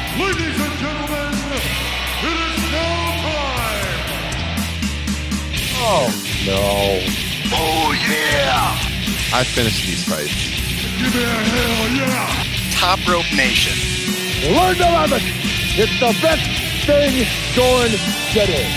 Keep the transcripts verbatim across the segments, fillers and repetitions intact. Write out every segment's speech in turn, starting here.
Ladies and gentlemen, it is now time! Oh, no. Oh, yeah! I finished these fights. Give me a hell yeah! Top Rope Nation. Learn to love it. It's the best thing going today.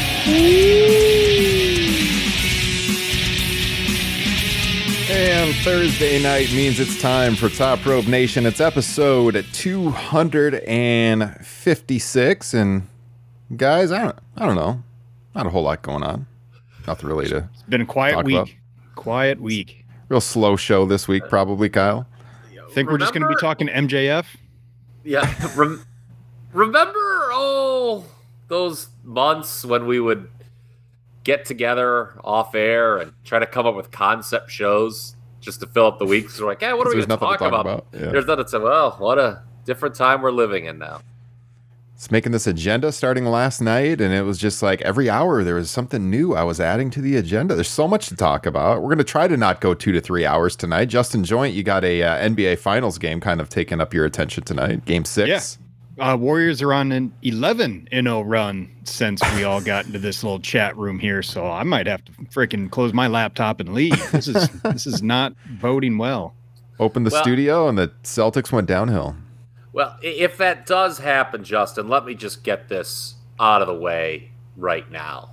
And Thursday night means it's time for Top Rope Nation. It's episode two hundred fifty-six, and guys, I don't, I don't know, not a whole lot going on. Nothing really to. It's been a quiet talk week. about. Quiet week. Real slow show this week, probably, Kyle. Think we're just going to be talking M J F? Yeah. Rem- remember, oh, those months when we would get together off air and try to come up with concept shows just to fill up the weeks? We're like, yeah, what are we There's going to nothing talk to talk about? about. Yeah. There's nothing to say. Well, what a different time we're living in now. It's making this agenda starting last night, and it was just like every hour there was something new I was adding to the agenda. There's so much to talk about. We're going to try to not go two to three hours tonight. Justin Joint, you got a uh, N B A Finals game kind of taking up your attention tonight. Game six. Yeah. Uh, Warriors are on an eleven and oh run since we all got into this little chat room here, so I might have to freaking close my laptop and leave. This is this is not boding well. Opened the Well- studio, and the Celtics went downhill. Well, i- if that does happen, Justin, let me just get this out of the way right now.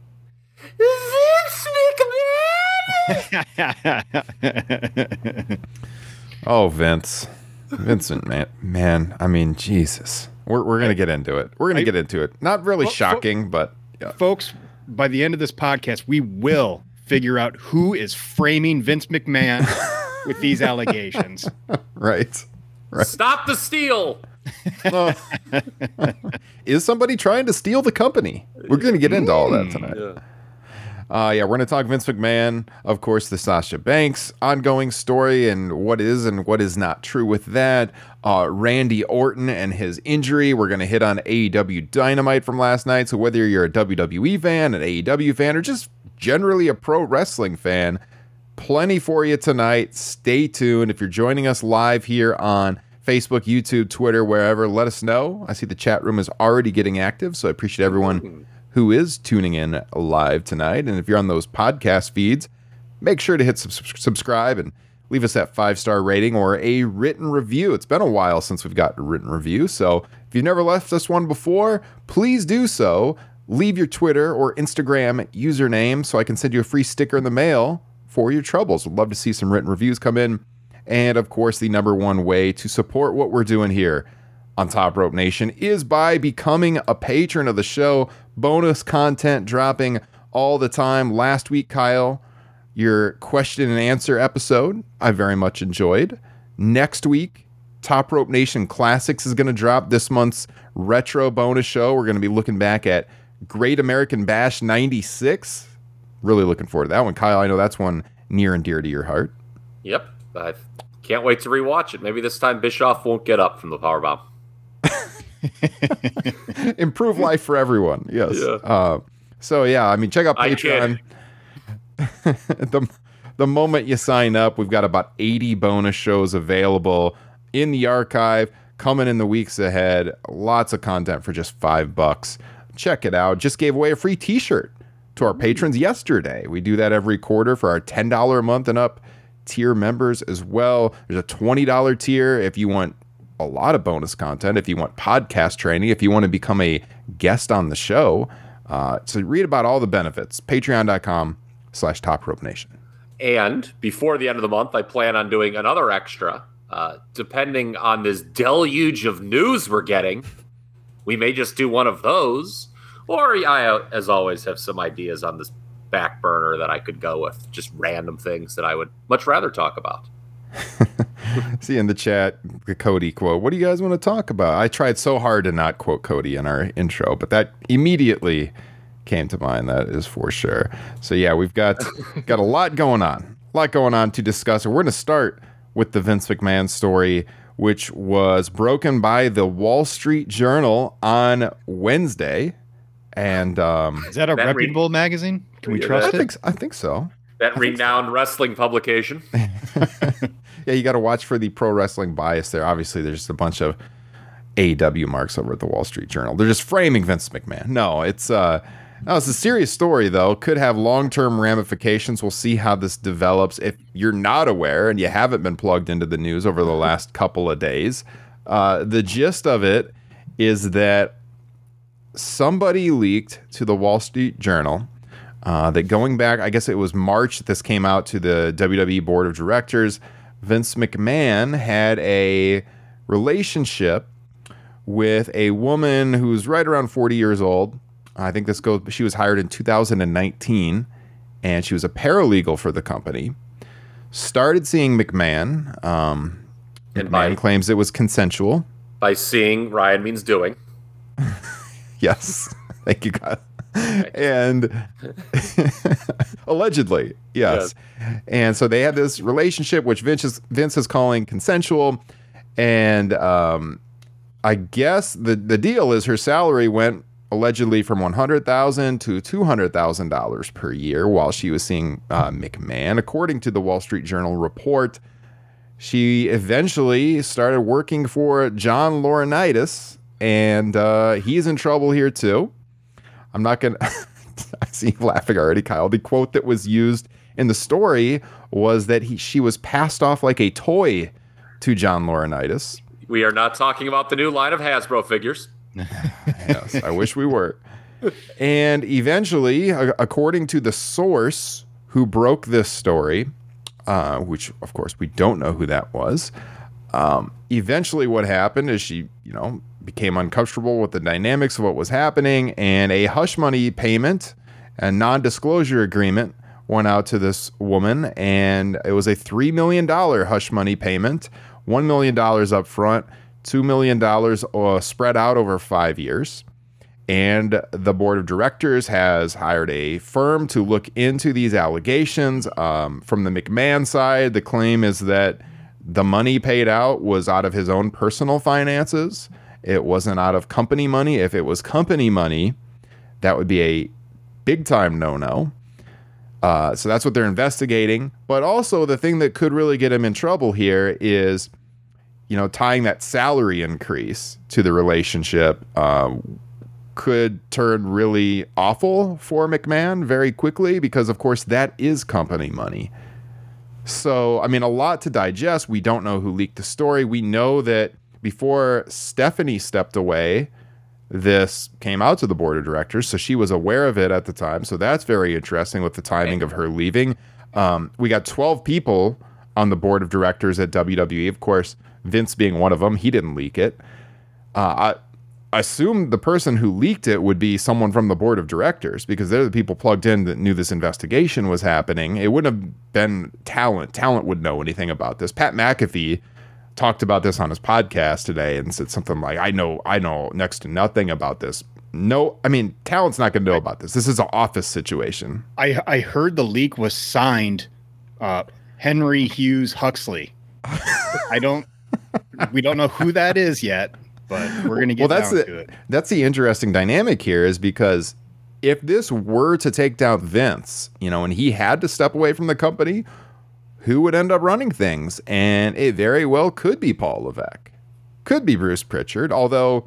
Vince McMahon! Oh, Vince. Vincent, man. Man, I mean, Jesus. We're, we're going to get into it. We're going to I- get into it. Not really Fo- fo- shocking, but yeah. Folks, by the end of this podcast, we will figure out who is framing Vince McMahon with these allegations. Right. Right. Stop the steal! Uh, is somebody trying to steal the company? We're going to get into all that tonight. Yeah. Uh, yeah, we're going to talk Vince McMahon, of course, the Sasha Banks ongoing story and what is and what is not true with that. Uh, Randy Orton and his injury. We're going to hit on A E W Dynamite from last night. So whether you're a W W E fan, an A E W fan, or just generally a pro wrestling fan, plenty for you tonight. Stay tuned. If you're joining us live here on Facebook, YouTube, Twitter, wherever, let us know. I see the chat room is already getting active, so I appreciate everyone who is tuning in live tonight. And if you're on those podcast feeds, make sure to hit sub- subscribe and leave us that five-star rating or a written review. It's been a while since we've got a written review, so if you've never left us one before, please do so. Leave your Twitter or Instagram username so I can send you a free sticker in the mail for your troubles. Would love to see some written reviews come in. And of course, the number one way to support what we're doing here on Top Rope Nation is by becoming a patron of the show. Bonus content dropping all the time. Last week, Kyle, your question and answer episode, I very much enjoyed. Next week, Top Rope Nation Classics is going to drop. This month's retro bonus show, we're going to be looking back at Great American Bash ninety-six. Really looking forward to that one. Kyle, I know that's one near and dear to your heart. Yep. I can't wait to rewatch it. Maybe this time Bischoff won't get up from the powerbomb. Improve life for everyone. Yes. Yeah. Uh, so yeah, I mean, check out I Patreon. the the moment you sign up, we've got about eighty bonus shows available in the archive coming in the weeks ahead. Lots of content for just five bucks. Check it out. Just gave away a free T-shirt to our patrons yesterday. We do that every quarter for our ten dollars a month and up tier members as well. There's a twenty dollars tier if you want a lot of bonus content, if you want podcast training, if you want to become a guest on the show. Uh, so read about all the benefits. Patreon.com slash Top Rope Nation. And before the end of the month, I plan on doing another extra. Uh, depending on this deluge of news we're getting, we may just do one of those. Or I, as always, have some ideas on this back burner that I could go with. Just random things that I would much rather talk about. See in the chat, the Cody quote. What do you guys want to talk about? I tried so hard to not quote Cody in our intro, but that immediately came to mind. That is for sure. So yeah, we've got got a lot going on. A lot going on to discuss. We're going to start with the Vince McMahon story, which was broken by the Wall Street Journal on Wednesday. And um, Is that a That reputable magazine? Can we Yeah, trust I it? think I think so. That renowned wrestling publication. Yeah, you got to watch for the pro wrestling bias there. Obviously, there's a bunch of A E W marks over at the Wall Street Journal. They're just framing Vince McMahon. No, it's uh, no, it's a serious story, though. Could have long-term ramifications. We'll see how this develops. If you're not aware and you haven't been plugged into the news over the last couple of days, uh, the gist of it is that somebody leaked to the Wall Street Journal uh, that going back, I guess it was March, this came out to the W W E Board of Directors. Vince McMahon had a relationship with a woman who's right around forty years old. I think this goes, she was hired in two thousand nineteen, and she was a paralegal for the company. Started seeing McMahon. Um, And McMahon by- claims it was consensual. By seeing, Ryan means doing. Yes. Thank you, God. And allegedly, yes. And so they had this relationship, which Vince is, Vince is calling consensual. And um, I guess the, the deal is her salary went allegedly from one hundred thousand dollars to two hundred thousand dollars per year while she was seeing uh, McMahon. According to the Wall Street Journal report, she eventually started working for John Laurinaitis, and uh, he's in trouble here too. I'm not going to... I see you laughing already, Kyle. The quote that was used in the story was that he she was passed off like a toy to John Laurinaitis. We are not talking about the new line of Hasbro figures. Yes, I wish we were. And eventually, a- according to the source who broke this story, uh, which, of course, we don't know who that was, um, eventually what happened is she, you know, became uncomfortable with the dynamics of what was happening, and a hush money payment, a non-disclosure agreement, went out to this woman, and it was a three million dollars hush money payment, one million dollars up front, two million dollars uh, spread out over five years. And the board of directors has hired a firm to look into these allegations. Um, from the McMahon side, the claim is that the money paid out was out of his own personal finances. It wasn't out of company money. If it was company money, that would be a big time no-no. Uh, so that's what they're investigating. But also the thing that could really get him in trouble here is, you know, tying that salary increase to the relationship um, could turn really awful for McMahon very quickly because, of course, that is company money. So, I mean, a lot to digest. We don't know who leaked the story. We know that before Stephanie stepped away, this came out to the board of directors, so she was aware of it at the time. So that's very interesting with the timing of her leaving. Um, we got twelve people on the board of directors at W W E. Of course, Vince being one of them, he didn't leak it. Uh, I assume the person who leaked it would be someone from the board of directors because they're the people plugged in that knew this investigation was happening. It wouldn't have been talent. Talent would know anything about this. Pat McAfee talked about this on his podcast today and said something like, I know, I know next to nothing about this. No, I mean, talent's not going to know about this. This is an office situation. I I heard the leak was signed uh, Henry Hughes Huxley. I don't, we don't know who that is yet, but we're going to get well, that's down the, to it. That's the interesting dynamic here is because if this were to take down Vince, you know, and he had to step away from the company, who would end up running things? And it very well could be Paul Levesque. Could be Bruce Pritchard, although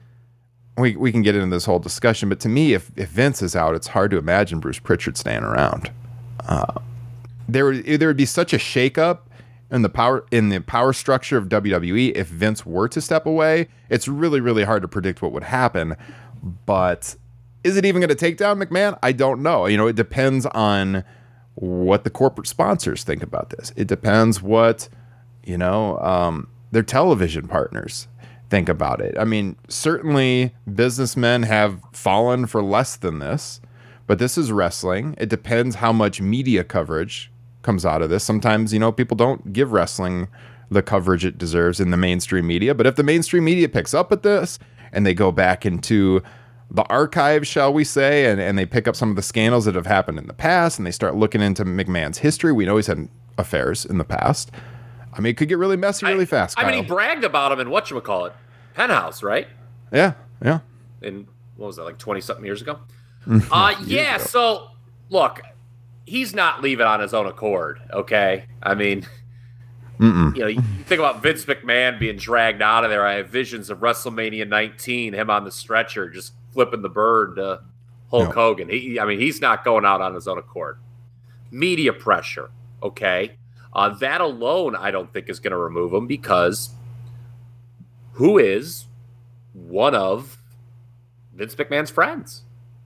we we can get into this whole discussion. But to me, if, if Vince is out, it's hard to imagine Bruce Pritchard staying around. Uh, there, would, there would be such a shakeup in the power in the power structure of W W E if Vince were to step away. It's really, really hard to predict what would happen. But is it even going to take down McMahon? I don't know. You know, it depends on what the corporate sponsors think about this. It depends what, you know, um, their television partners think about it. I mean, certainly businessmen have fallen for less than this, but this is wrestling. It depends how much media coverage comes out of this. Sometimes, you know, people don't give wrestling the coverage it deserves in the mainstream media, but if the mainstream media picks up at this and they go back into the archives, shall we say, and, and they pick up some of the scandals that have happened in the past, and they start looking into McMahon's history. We know he's had affairs in the past. I mean, it could get really messy really I, fast, I Kyle. mean, he bragged about him in whatchamacallit, Penthouse, right? Yeah, yeah. In, what was that, like twenty-something years ago? uh, yeah, ago. so, look, he's not leaving on his own accord, okay? I mean, Mm-mm. You know, you think about Vince McMahon being dragged out of there. I have visions of WrestleMania nineteen, him on the stretcher, just flipping the bird to Hulk No. Hogan. He, I mean, he's not going out on his own accord. Media pressure, okay? Uh, that alone, I don't think is going to remove him because who is one of Vince McMahon's friends?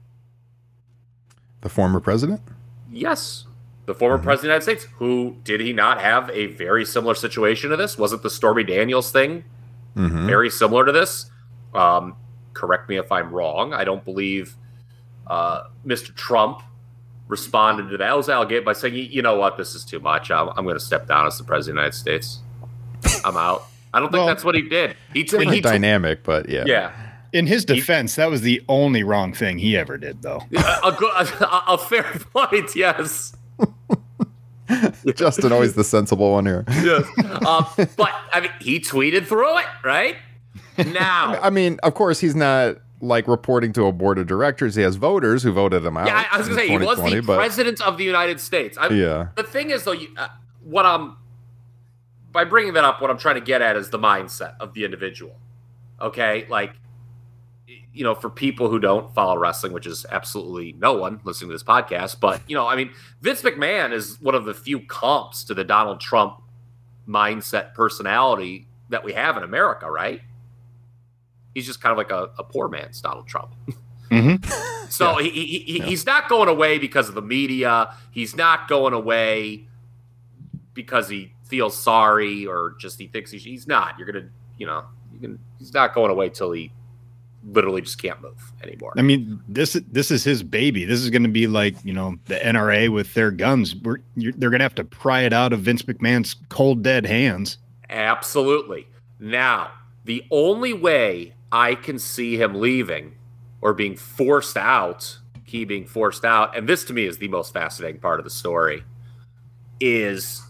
The former president? Yes. The former Mm-hmm. president of the United States. Who did he not have a very similar situation to this? Wasn't the Stormy Daniels thing Mm-hmm. very similar to this? Um, correct me if I'm wrong. I don't believe uh, Mister Trump responded to that. Was alleged by saying, you know what, this is too much. I'm, I'm going to step down as the president of the United Staed. I'm out. I don't think Well, that's what he did. He, Different he dynamic, but yeah. Yeah. In his defense, that was the only wrong thing he ever did, though. a, a, good- a, a fair point, yes. Justin, always the sensible one here. Yes. Um, but, I mean, he tweeted through it, right? Now. I mean, of course, he's not like reporting to a board of directors. He has voters who voted him out. Yeah, I, I was going to say, he was the but president of the United States. I, Yeah. The thing is, though, you, uh, what I'm, by bringing that up, what I'm trying to get at is the mindset of the individual. Okay? Like, you know, for people who don't follow wrestling, which is absolutely no one listening to this podcast, but, you know, I mean, Vince McMahon is one of the few comps to the Donald Trump mindset personality that we have in America, right? He's just kind of like a, a poor man's Donald Trump. Mm-hmm. So he, he, he he's not going away because of the media. He's not going away because he feels sorry or just he thinks he, he's not. You're gonna, you know, you can. He's not going away till he literally just can't move anymore. I mean, this this is his baby. This is going to be like, you know, the N R A with their guns. We're, you're, they're going to have to pry it out of Vince McMahon's cold, dead hands. Absolutely. Now, the only way I can see him leaving or being forced out, he being forced out, and this to me is the most fascinating part of the story, is,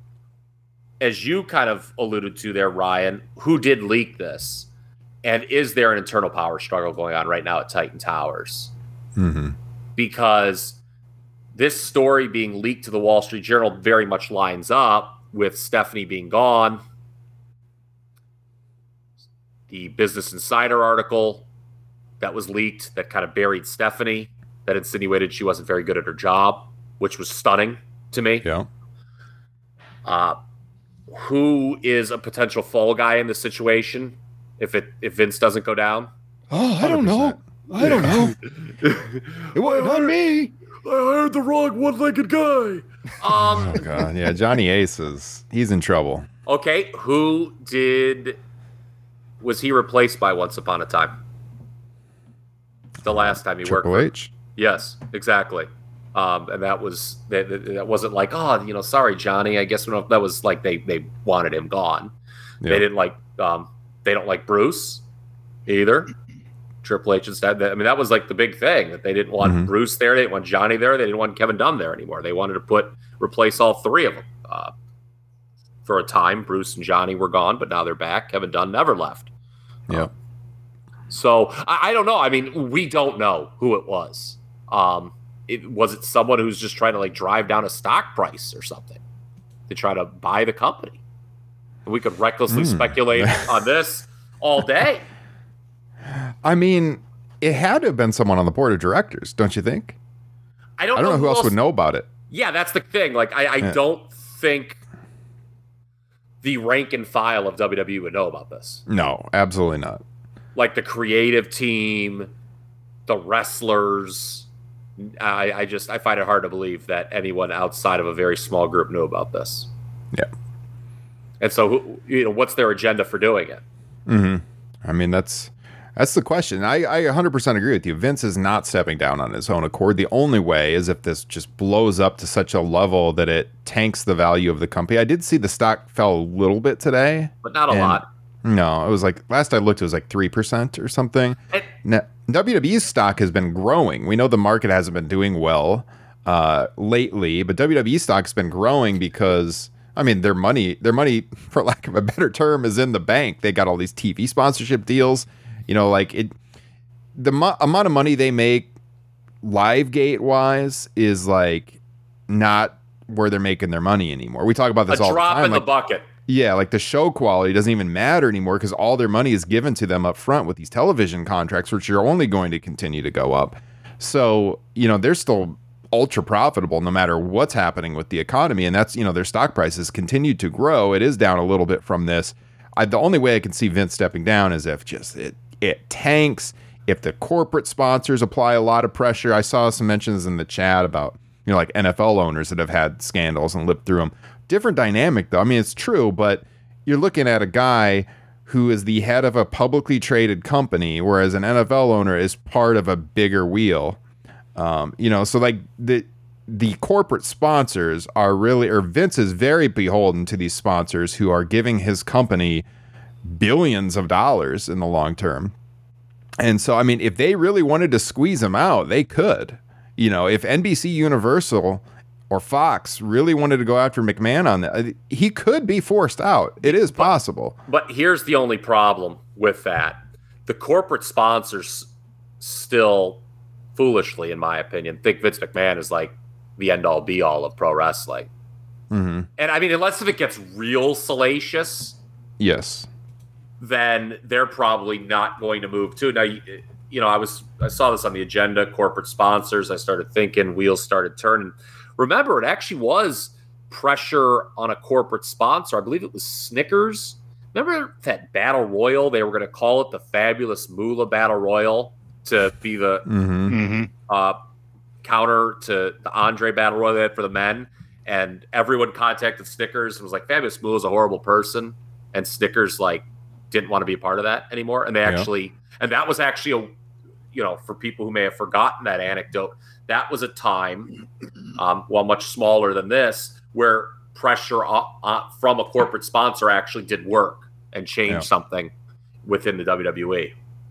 as you kind of alluded to there, Ryan, who did leak this? And is there an internal power struggle going on right now at Titan Towers? Mm-hmm. Because this story being leaked to the Wall Street Journal very much lines up with Stephanie being gone. The Business Insider article that was leaked that kind of buried Stephanie, that insinuated she wasn't very good at her job, which was stunning to me. Yeah. Uh, who is a potential fall guy in this situation if it if Vince doesn't go down? Oh, I don't know. I don't know. It wasn't on me. I hired the wrong one-legged guy. Um. Oh god, yeah. Johnny Ace is he's in trouble. Okay, who did was he replaced by once upon a time? The last time he Triple worked. H. Yes, exactly. Um, and that was that, that that wasn't like, oh, you know, sorry, Johnny. I guess we don't, that was like they they wanted him gone. Yeah. They didn't like um, they don't like Bruce either. Triple H instead. I mean, that was like the big thing that they didn't want Mhm. Bruce there. They didn't want Johnny there. They didn't want Kevin Dunn there anymore. They wanted to put replace all three of them. Uh, for a time, Bruce and Johnny were gone, but now they're back. Kevin Dunn never left. Yeah. So I, I don't know. I mean, we don't know who it was. Um, it was it someone who's just trying to like drive down a stock price or something to try to buy the company. And we could recklessly Mm. speculate on this all day. I mean, it had to have been someone on the board of directors, don't you think? I don't, I don't know who else would know about it. Yeah, that's the thing. Like, I, I Yeah. don't think the rank and file of W W E would know about this. No, absolutely not. Like the creative team, the wrestlers. I, I just I find it hard to believe that anyone outside of a very small group knew about this. Yeah. And so, who- you know, what's their agenda for doing it? Mm-hmm. I mean, that's that's the question. I, I one hundred percent agree with you. Vince is not stepping down on his own accord. The only way is if this just blows up to such a level that it tanks the value of the company. I did see the stock fell a little bit today. But not a And- lot. No, it was like last I looked, it was like three percent or something. And- Now, W W E's stock has been growing. We know the market hasn't been doing well uh, lately, but W W E stock's been growing because I mean their money, their money, for lack of a better term, is in the bank. They got all these T V sponsorship deals. You know, like it, the mo- amount of money they make, LiveGate wise, is like not where they're making their money anymore. We talk about this A all drop the time. in like, the bucket. Yeah, like the show quality doesn't even matter anymore because all their money is given to them up front with these television contracts, which are only going to continue to go up. So, you know, they're still ultra profitable no matter what's happening with the economy. And that's, you know, their stock prices continue to grow. It is down a little bit from this. I, the only way I can see Vince stepping down is if just it, it tanks, if the corporate sponsors apply a lot of pressure. I saw some mentions in the chat about, you know, like N F L owners that have had scandals and lived through them. Different dynamic, though. I mean, it's true, but you're looking at a guy who is the head of a publicly traded company, whereas an N F L owner is part of a bigger wheel. Um, you know, so like the the corporate sponsors are really, or Vince is very beholden to these sponsors who are giving his company billions of dollars in the long term. And so, I mean, if they really wanted to squeeze him out, they could. You know, if N B C Universal or Fox really wanted to go after McMahon on that, he could be forced out. It is possible. But, but here's the only problem with that. The corporate sponsors still, foolishly, in my opinion, think Vince McMahon is like the end-all, be-all of pro wrestling. Mm-hmm. And, I mean, unless if it gets real salacious, yes, then they're probably not going to move too. Now, you, you know, I was I saw this on the agenda, corporate sponsors. I started thinking, wheels started turning. Remember, it actually was pressure on a corporate sponsor. I believe it was Snickers. Remember that Battle Royal? They were going to call it the Fabulous Moolah Battle Royal to be the mm-hmm. Mm-hmm. uh, counter to the Andre Battle Royal they had for the men. And everyone contacted Snickers and was like, Fabulous Moolah's a horrible person. And Snickers, like, didn't want to be a part of that anymore. And they actually, yeah. and that was actually a, you know, for people who may have forgotten that anecdote, that was a time, um, well, much smaller than this, where pressure uh, uh, from a corporate sponsor actually did work and change yeah. something within the W W E.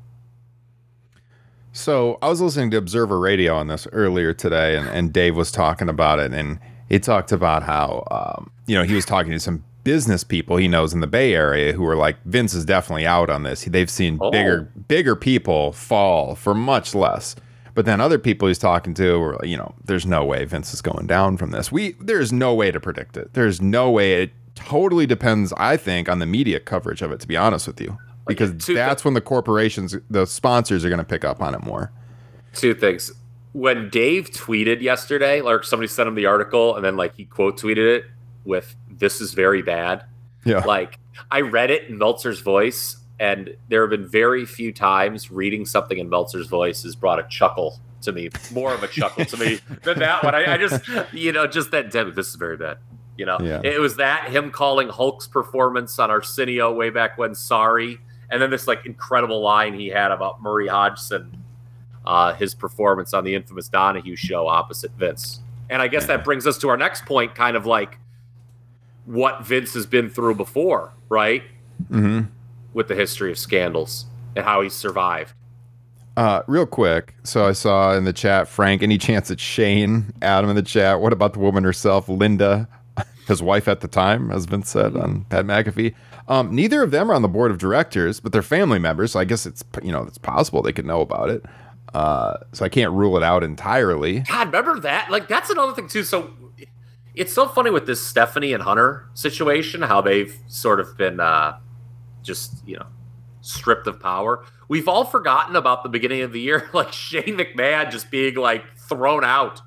So I was listening to Observer Radio on this earlier today, and, and Dave was talking about it, and he talked about how, um, you know, he was talking to some business people he knows in the Bay Area who were like, Vince is definitely out on this. They've seen oh. bigger, bigger people fall for much less. But then other people he's talking to were, you know, there's no way Vince is going down from this. We there's no way to predict it. There's no way. It totally depends, I think, on the media coverage of it, to be honest with you, because like, that's th- when the corporations, the sponsors are going to pick up on it more. Two things. When Dave tweeted yesterday, like somebody sent him the article and then like he quote tweeted it with, "This is very bad." Yeah. Like I read it in Meltzer's voice. And there have been very few times reading something in Meltzer's voice has brought a chuckle to me, more of a chuckle to me than that one. I, I just, you know, just that, this is very bad. You know, yeah. It was that, him calling Hulk's performance on Arsenio way back when, sorry. And then this like incredible line he had about Murray Hodgson, uh, his performance on the infamous Donahue show opposite Vince. And I guess yeah. that brings us to our next point, kind of like what Vince has been through before, right? Mm-hmm. With the history of scandals and how he's survived. Uh, real quick, so I saw in the chat, Frank, any chance it's Shane? Adam in the chat, what about the woman herself, Linda, his wife at the time, as Vince said on Pat McAfee? Um, neither of them are on the board of directors, but they're family members, so I guess it's, you know, it's possible they could know about it. Uh, so I can't rule it out entirely. God, remember that? Like, that's another thing, too. So it's so funny with this Stephanie and Hunter situation, how they've sort of been... Uh, just, you know, stripped of power. We've all forgotten about the beginning of the year, like Shane McMahon just being like thrown out,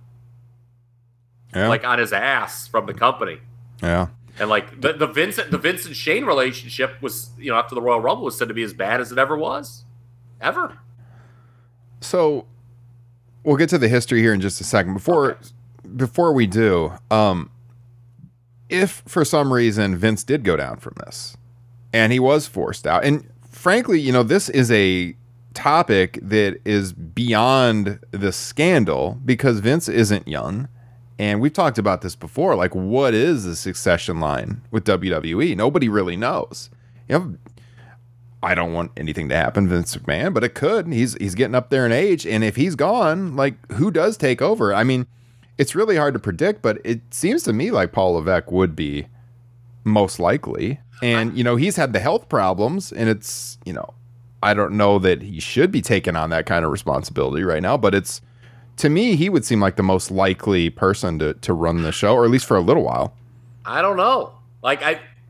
yeah. like on his ass from the company. Yeah. And like the, the Vincent, the Vince and Shane relationship was, you know, after the Royal Rumble was said to be as bad as it ever was, ever. So we'll get to the history here in just a second. Before, okay. before we do, um, if for some reason Vince did go down from this, and he was forced out. And frankly, you know, this is a topic that is beyond the scandal because Vince isn't young. And we've talked about this before. Like, what is the succession line with W W E? Nobody really knows. You know, I don't want anything to happen to Vince McMahon, but it could. He's he's getting up there in age. And if he's gone, like, who does take over? I mean, it's really hard to predict, but it seems to me like Paul Levesque would be most likely. And, you know, he's had the health problems, and it's, you know, I don't know that he should be taking on that kind of responsibility right now, but it's, to me, he would seem like the most likely person to, to run the show, or at least for a little while. I don't know. Like, I,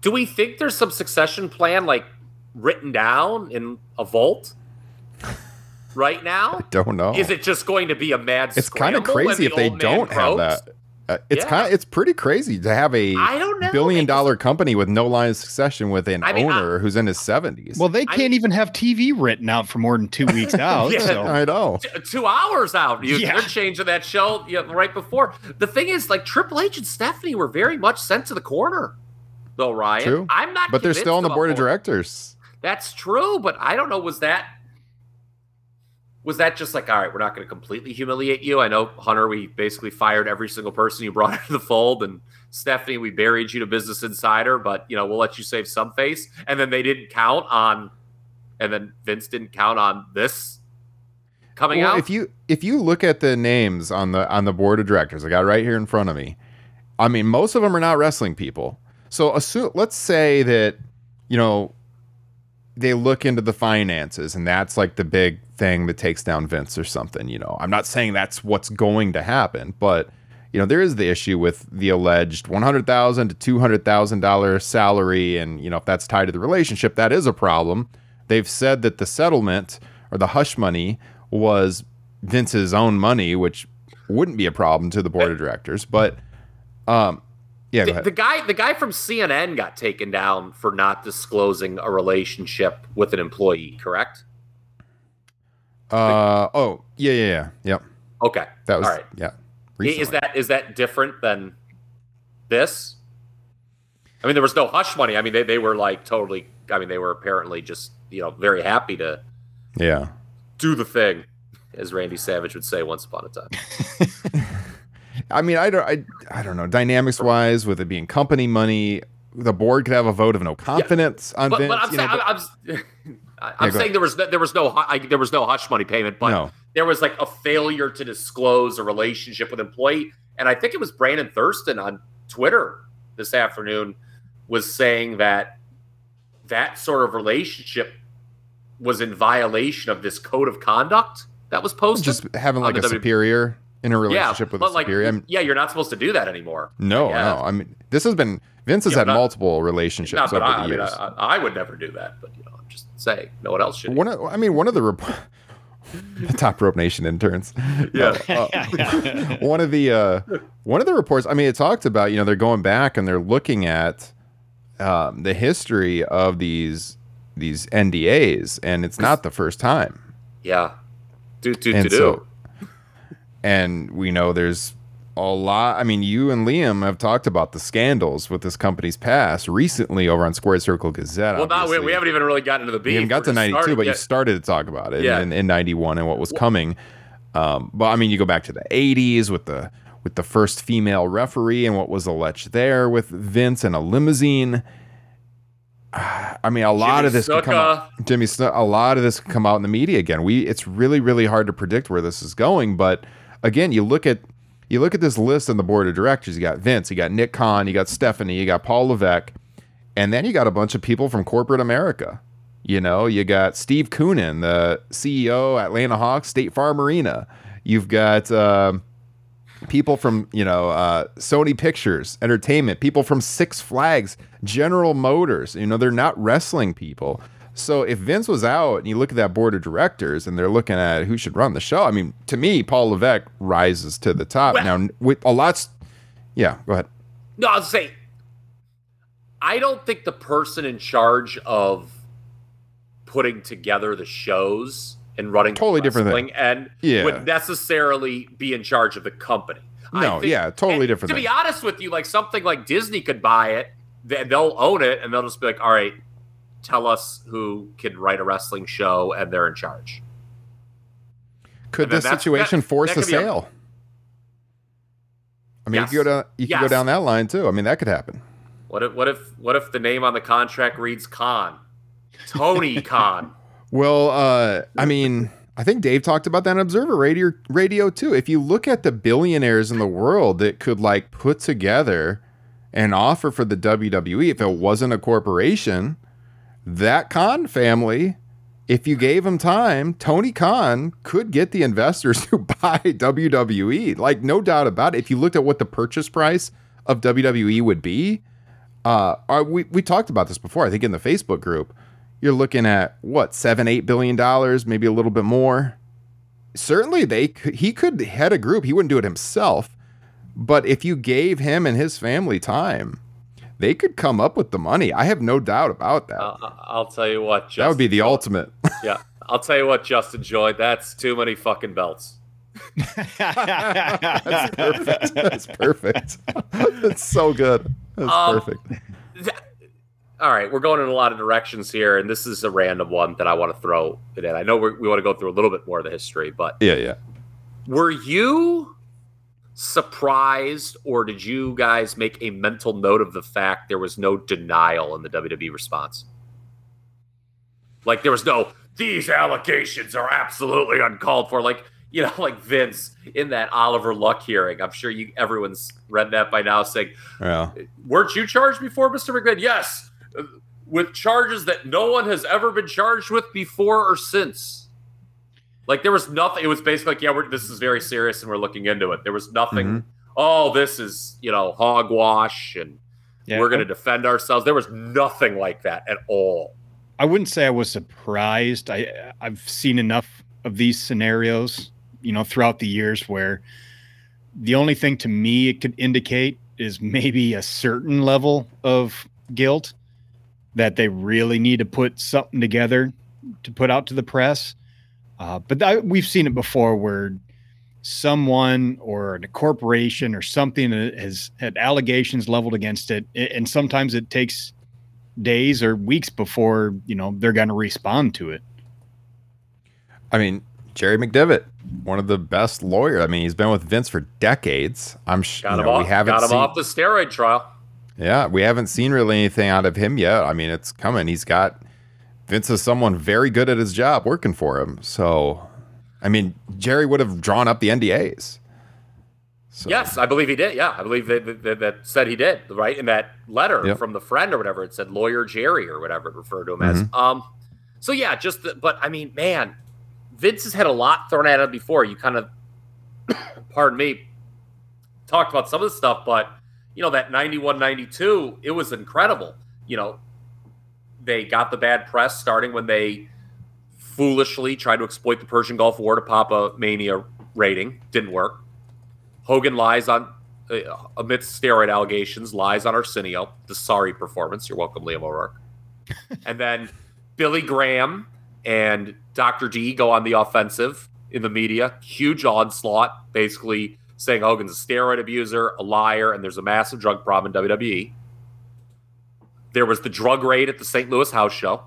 do we think there's some succession plan like written down in a vault right now? I don't know. Is it just going to be a mad It's kind of crazy if they don't have that. Uh, it's Yeah. kind of it's pretty crazy to have a I don't know. billion It's- dollar company with no line of succession with an I mean, owner who's in his seventies. Well, they I- can't even have T V written out for more than two weeks out. Yeah. So I know. T- two hours out. You, Yeah. They're changing that show you know, right before. The thing is, like Triple H and Stephanie were very much sent to the corner, though, Ryan. True. I'm not. But they're convinced still on the about board of both. directors. That's true, but I don't know. Was that was that just like, all right, we're not going to completely humiliate you? I know, Hunter, we basically fired every single person you brought into the fold, and Stephanie, we buried you to Business Insider, but you know, we'll let you save some face. And then they didn't count on, and then Vince didn't count on this coming Well, out. if you if you look at the names on the on the board of directors, I got it right here in front of me. I mean, most of them are not wrestling people. So assume, let's say that, you know, they look into the finances and that's like the big thing that takes down Vince or something, you know. I'm not saying that's what's going to happen, but you know, there is the issue with the alleged one hundred thousand dollars to two hundred thousand dollars salary, and you know, if that's tied to the relationship, that is a problem. They've said that the settlement or the hush money was Vince's own money, which wouldn't be a problem to the board of directors, but um yeah, go the, ahead. the guy, the guy from C N N got taken down for not disclosing a relationship with an employee. Correct? Uh oh, yeah, yeah, yeah. Yep. Okay. That was all right. yeah. Is recently. that is that different than this? I mean, there was no hush money. I mean, they, they were like totally. I mean, they were apparently just you know very happy to Yeah. do the thing, as Randy Savage would say once upon a time. I mean, I don't I, I don't know. Dynamics wise, with it being company money, the board could have a vote of no confidence on But, Vince. but I'm you saying, know, I'm, I'm, I'm Yeah, go saying there was no, there was no hu- I, there was no hush money payment, but No. there was like a failure to disclose a relationship with employee, and I think it was Brandon Thurston on Twitter this afternoon was saying that that sort of relationship was in violation of this code of conduct that was posted. just having on like a the W- superior in a relationship yeah, with but a like, superior. I mean, yeah, you're not supposed to do that anymore. no, I guess. no. I mean, this has been Vince has Yeah, had not- multiple relationships Not that over I, the I mean, years. I, I would never do that, but you know, I'm just saying, no one else should. One of, I mean, one of the rep- Top Rope Nation interns. Yeah. No, uh, one of the uh, one of the reports. I mean, it talked about you know they're going back and they're looking at um, the history of these these N D As, and it's not the first time. Yeah, do do do And do. so, and we know there's a lot. I mean, you and Liam have talked about the scandals with this company's past recently over on Squared Circle Gazette. Well, not, we, obviously. we haven't even really gotten into the beef. We haven't got We're to just ninety-two, starting- but you yeah. started to talk about it Yeah. in, in ninety-one and what was coming. Um, but I mean, you go back to the eighties with the with the first female referee and what was alleged there with Vince and a limousine. I mean, a lot Jimmy of this can come Snuka. out. Jimmy Snuka, a lot of this can come out in the media again. We it's really really hard to predict where this is going. But again, you look at you look at this list on the board of directors. You got Vince, you got Nick Khan, you got Stephanie, you got Paul Levesque, and then you got a bunch of people from corporate America. You know, you got Steve Koonin, the C E O at Atlanta Hawks, State Farm Arena. You've got um, people from, you know, uh, Sony Pictures Entertainment, people from Six Flags, General Motors. You know, they're not wrestling people. So if Vince was out and you look at that board of directors and they're looking at who should run the show, I mean, to me, Paul Levesque rises to the top. Well- now, with a lot's, yeah, go ahead. No, I'll say, I don't think the person in charge of putting together the shows and running Totally different wrestling and Yeah. would necessarily be in charge of the company. I No, yeah, totally and different To be thing. honest with you, like something like Disney could buy it, then they'll own it, and they'll just be like, "All right, tell us who can write a wrestling show," and they're in charge. Could And then this that's- situation that- force that a could be a- sale? I mean, Yes. you could go down. You could go Yes. down that line too. I mean, that could happen. What if what if what if the name on the contract reads Khan, Tony Khan? Well, uh, I mean, I think Dave talked about that in Observer Radio, Radio too. If you look at the billionaires in the world that could like put together an offer for the W W E, if it wasn't a corporation, that Khan family, if you gave him time, Tony Khan could get the investors who buy W W E. Like, no doubt about it. If you looked at what the purchase price of W W E would be, Uh, are, we we talked about this before. I think in the Facebook group, you're looking at what seven, eight billion dollars, maybe a little bit more. Certainly, they could, he could head a group. He wouldn't do it himself, but if you gave him and his family time, they could come up with the money. I have no doubt about that. Uh, I'll tell you what, Justin that would be the Joy, ultimate. Yeah, I'll tell you what, Justin Joy, that's too many fucking belts. That's perfect. That's perfect. That's so good. That's Um, perfect. Th- All right, we're going in a lot of directions here, and this is a random one that I want to throw it in. I know we're, we want to go through a little bit more of the history, but Yeah, yeah. were you surprised, or did you guys make a mental note of the fact there was no denial in the W W E response? Like, there was no, these allegations are absolutely uncalled for. Like, you know, like Vince in that Oliver Luck hearing. I'm sure you everyone's read that by now, saying, Yeah. weren't you charged before, Mister McMahon? Yes, with charges that no one has ever been charged with before or since. Like, there was nothing. It was basically like, yeah, we're, this is very serious and we're looking into it. There was nothing, Mhm. oh, this is, you know, hogwash and Yeah, we're going to defend ourselves. There was nothing like that at all. I wouldn't say I was surprised. I I've seen enough of these scenarios, you know, throughout the years where the only thing to me it could indicate is maybe a certain level of guilt that they really need to put something together to put out to the press. Uh, but I, we've seen it before where someone or a corporation or something has had allegations leveled against it, and sometimes it takes days or weeks before, you know, they're going to respond to it. I mean, Jerry McDevitt, one of the best lawyers. I mean, he's been with Vince for decades. I'm sure Got you him know, off. we haven't Got him seen, off the steroid trial. Yeah, we haven't seen really anything out of him yet. I mean, it's coming. He's got Vince is someone very good at his job working for him. So, I mean, Jerry would have drawn up the N D As. So, Yes, I believe he did. Yeah, I believe that, that, that said he did, right? In that letter Yep. from the friend or whatever, it said lawyer Jerry or whatever it referred to him Mm-hmm. as. Um, so yeah, just the, but I mean, man, Vince has had a lot thrown at him before. You kind of, pardon me, talked about some of the stuff, but you know, that ninety-one ninety-two, it was incredible. You know, they got the bad press starting when they foolishly tried to exploit the Persian Gulf War to pop a Mania rating. Didn't work. Hogan lies on, uh, amidst steroid allegations, lies on Arsenio. The sorry performance. You're welcome, Liam O'Rourke. And then Billy Graham and Doctor D go on the offensive in the media. Huge onslaught, basically saying Hogan's a steroid abuser, a liar, and there's a massive drug problem in W W E. There was the drug raid at the Saint Louis house show.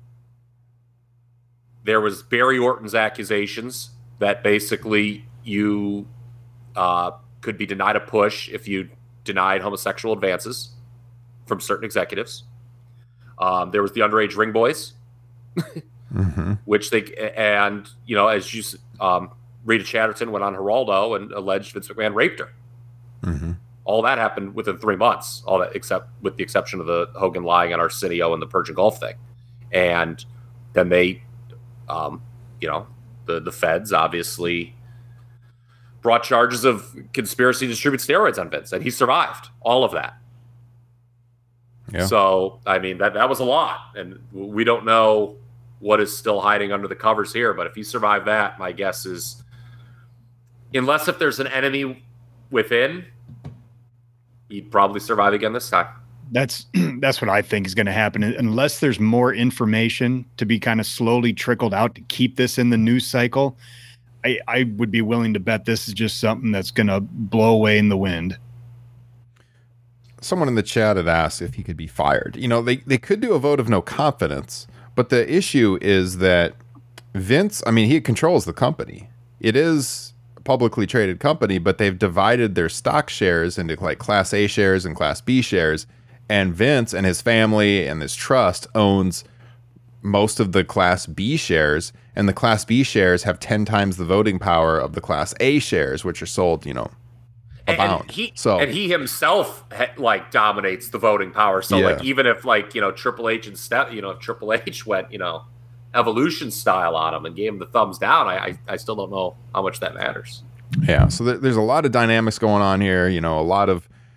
There was Barry Orton's accusations that basically you uh, could be denied a push if you denied homosexual advances from certain executives. Um, there was the underage ring boys, Mm-hmm. which they, and, you know, as you, um, Rita Chatterton went on Geraldo and alleged Vince McMahon raped her. Mm-hmm. All that happened within three months, all that except with the exception of the Hogan lying on Arsenio and the Persian Gulf thing. And then they, um, you know, the, the feds obviously brought charges of conspiracy to distribute steroids on Vince, and he survived all of that. Yeah. So, I mean, that, that was a lot. And we don't know what is still hiding under the covers here. But if he survived that, my guess is, unless if there's an enemy within, he'd probably survive again this time. That's that's what I think is going to happen, unless there's more information to be kind of slowly trickled out to keep this in the news cycle. I, I would be willing to bet this is just something that's going to blow away in the wind. Someone in the chat had asked if he could be fired. You know, they, they could do a vote of no confidence, but the issue is that Vince, I mean, he controls the company. It is a publicly traded company, but they've divided their stock shares into like Class A shares and Class B shares. And Vince and his family and his trust owns most of the Class B shares. And the Class B shares have ten times the voting power of the Class A shares, which are sold, you know, abound. And he, so and he himself ha- like dominates the voting power. So Yeah. like even if like you know Triple H and Steph, you know if Triple H went you know Evolution style on him and gave him the thumbs down, I I, I still don't know how much that matters. Yeah, so th- there's a lot of dynamics going on here. You know, a lot of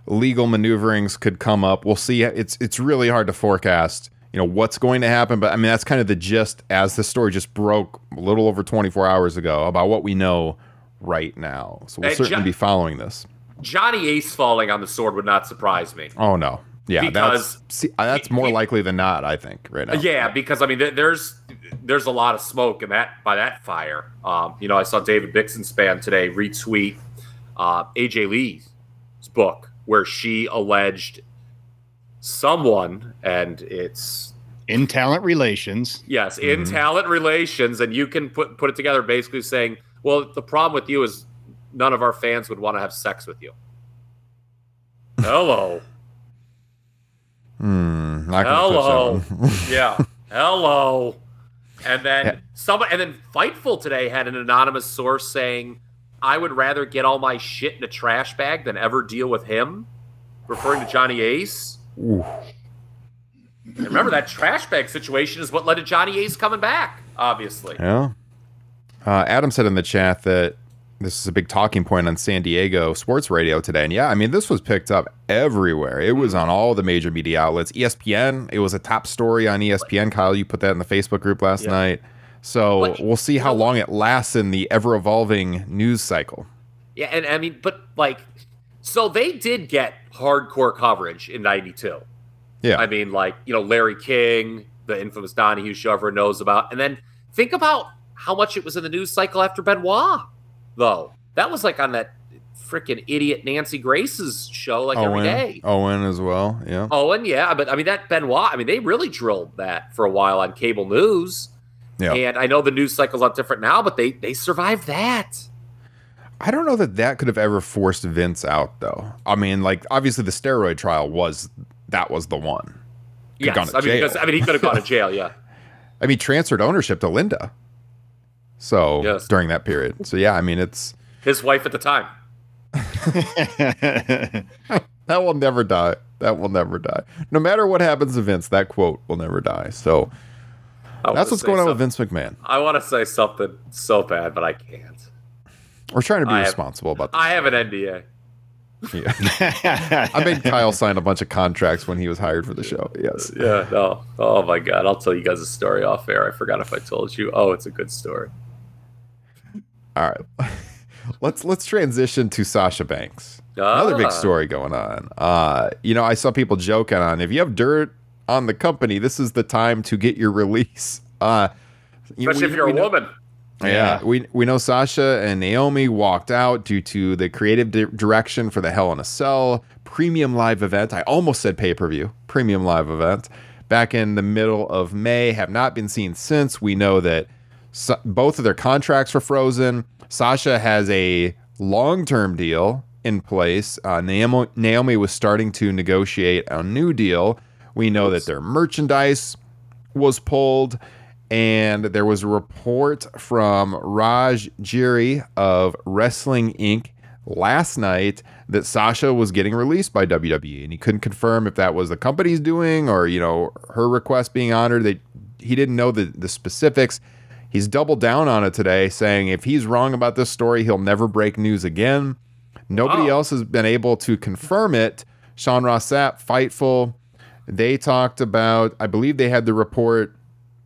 legal maneuverings could come up. We'll see. It's it's really hard to forecast, you know, what's going to happen. But I mean, that's kind of the gist as the story just broke a little over twenty-four hours ago about what we know right now. So we'll Hey, certainly Jo- be following this. Johnny Ace falling on the sword would not surprise me. Oh no, yeah, Because that's see, that's he- more he- likely than not. I think right now. Yeah, because I mean, there- there's there's a lot of smoke in that by that fire. Um, you know, I saw David Bixenspan today retweet uh, A J Lee's book where she alleged someone, and it's In talent relations. yes, in talent relations, and you can put put it together basically saying, well, the problem with you is none of our fans would want to have sex with you. Hello. Hmm, not gonna touch that Hello. one. Yeah. Hello. And then Yeah. someone and then Fightful today had an anonymous source saying, I would rather get all my shit in a trash bag than ever deal with him, referring to Johnny Ace. Ooh. And remember, that trash bag situation is what led to Johnny Ace coming back, obviously. Yeah. Uh, Adam said in the chat that this is a big talking point on San Diego sports radio today. And yeah, I mean, this was picked up everywhere. It was on all the major media outlets. E S P N, it was a top story on E S P N. Kyle, you put that in the Facebook group last Yeah. night. So But- we'll see how long it lasts in the ever evolving news cycle. Yeah, and I mean, but like, so they did get hardcore coverage in ninety-two. Yeah. I mean, like, you know, Larry King, the infamous Donahue show everyone knows about. And then think about how much it was in the news cycle after Benoit, though. That was like on that freaking idiot Nancy Grace's show, like every Owen, day. Owen as well. Yeah. Owen, yeah. But I mean, that Benoit, I mean, they really drilled that for a while on cable news. Yeah. And I know the news cycle's a lot different now, but they they survived that. I don't know that that could have ever forced Vince out, though. I mean, like, obviously the steroid trial was, that was the one. Could have gone Yes, to I mean, jail. because, I mean, he could have gone to jail, yeah. I mean, transferred ownership to Linda. So Yes. during that period. So yeah, I mean, it's His wife at the time. that will never die. That will never die. No matter what happens to Vince, that quote will never die. So I wanna that's what's say going on with something- Vince McMahon. I want to say something so bad, but I can't. We're trying to be I have- responsible about this. I have an N D A. Yeah. I made Kyle sign a bunch of contracts when he was hired for the show. Yes. Yeah, no. Oh my God. I'll tell you guys a story off air. I forgot if I told you. Oh, it's a good story. All right. Let's let's transition to Sasha Banks. Another Ah. big story going on. Uh, you know, I saw people joking on if you have dirt on the company, this is the time to get your release. Uh, you know, Especially we- if you're we a know- woman. Yeah, Yeah. we we know Sasha and Naomi walked out due to the creative di- direction for the Hell in a Cell premium live event. I almost said pay-per-view, premium live event back in the middle of May. Have not been seen since. We know that Sa- both of their contracts were frozen. Sasha has a long-term deal in place. Uh, Naomi, Naomi was starting to negotiate a new deal. We know that their merchandise was pulled. And there was a report from Raj Giri of Wrestling Incorporated last night that Sasha was getting released by W W E, and he couldn't confirm if that was the company's doing or, you know, her request being honored. That he didn't know the, the specifics. He's doubled down on it today, saying if he's wrong about this story, he'll never break news again. Nobody Wow. else has been able to confirm it. Sean Ross Sapp, Fightful, they talked about, I believe they had the report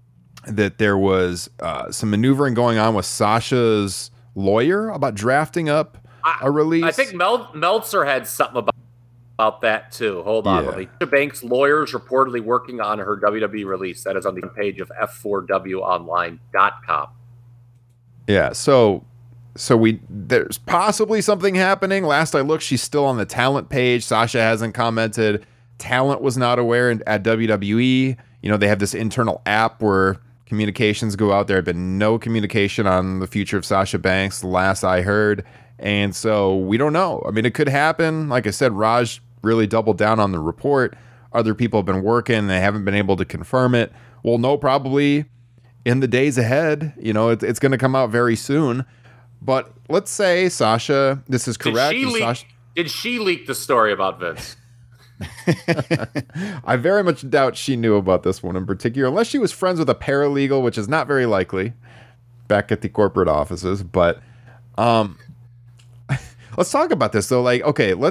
that there was uh, some maneuvering going on with Sasha's lawyer about drafting up a release. I think Mel- Meltzer had something about, about that too. Hold on. Yeah. Let me. Sasha Banks' lawyers reportedly working on her W W E release. That is on the front page of F four W online dot com. Yeah, so so we there's possibly something happening. Last I looked, she's still on the talent page. Sasha hasn't commented. Talent was not aware in- at W W E. You know, they have this internal app where communications go out. There had been no communication on the future of Sasha Banks, the last I heard. And so we don't know. I mean, it could happen. Like I said, Raj really doubled down on the report. Other people have been working. They haven't been able to confirm it. We'll know probably in the days ahead. You know, it, it's going to come out very soon. But let's say Sasha, this is Did correct. she, and leak, Sasha, did she leak the story about Vince? I very much doubt she knew about this one in particular, unless she was friends with a paralegal, which is not very likely back at the corporate offices. But um, let's talk about this though. Like, okay, let's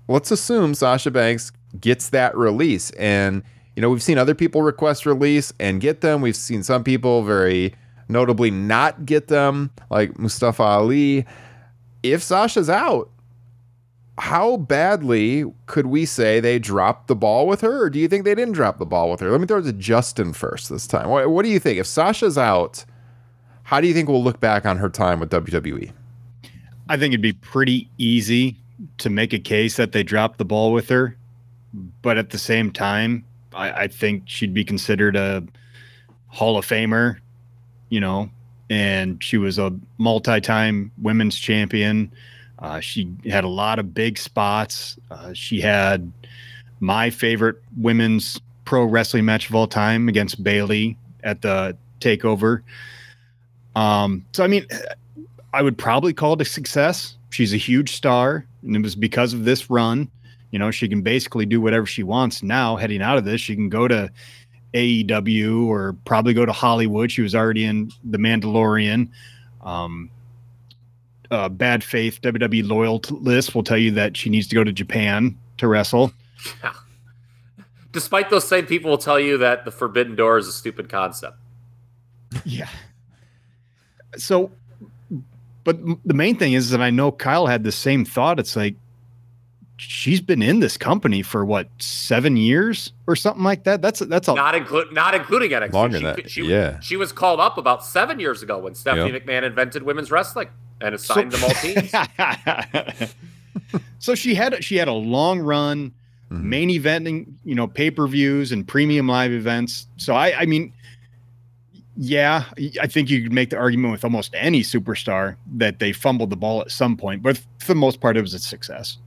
let's assume Sasha Banks gets that release. And, you know, we've seen other people request release and get them. We've seen some people very notably not get them, like Mustafa Ali. If Sasha's out, how badly could we say they dropped the ball with her? Or do you think they didn't drop the ball with her? Let me throw it to Justin first this time. What, what do you think? If Sasha's out, how do you think we'll look back on her time with W W E? I think it'd be pretty easy to make a case that they dropped the ball with her. But at the same time, I, I think she'd be considered a Hall of Famer, you know, and she was a multi-time women's champion. Uh, she had a lot of big spots. Uh, she had my favorite women's pro wrestling match of all time against Bayley at the TakeOver. Um, so, I mean, I would probably call it a success. She's a huge star, and it was because of this run. You know, she can basically do whatever she wants now. Heading out of this, she can go to A E W or probably go to Hollywood. She was already in The Mandalorian. Um, Uh, bad faith W W E loyal list will tell you that she needs to go to Japan to wrestle. Yeah. Despite those same people will tell you that the Forbidden Door is a stupid concept. Yeah. So, but the main thing is that I know Kyle had the same thought. It's like, she's been in this company for what, seven years or something like that. That's that's a not include not including N X T. Longer she, than that, she, yeah. She was called up about seven years ago when Stephanie Yep. McMahon invented women's wrestling and assigned So- them all teams. So she had she had a long run, Mhm. main eventing, you know, pay per views and premium live events. So I, I mean, yeah, I think you could make the argument with almost any superstar that they fumbled the ball at some point, but for the most part, it was a success.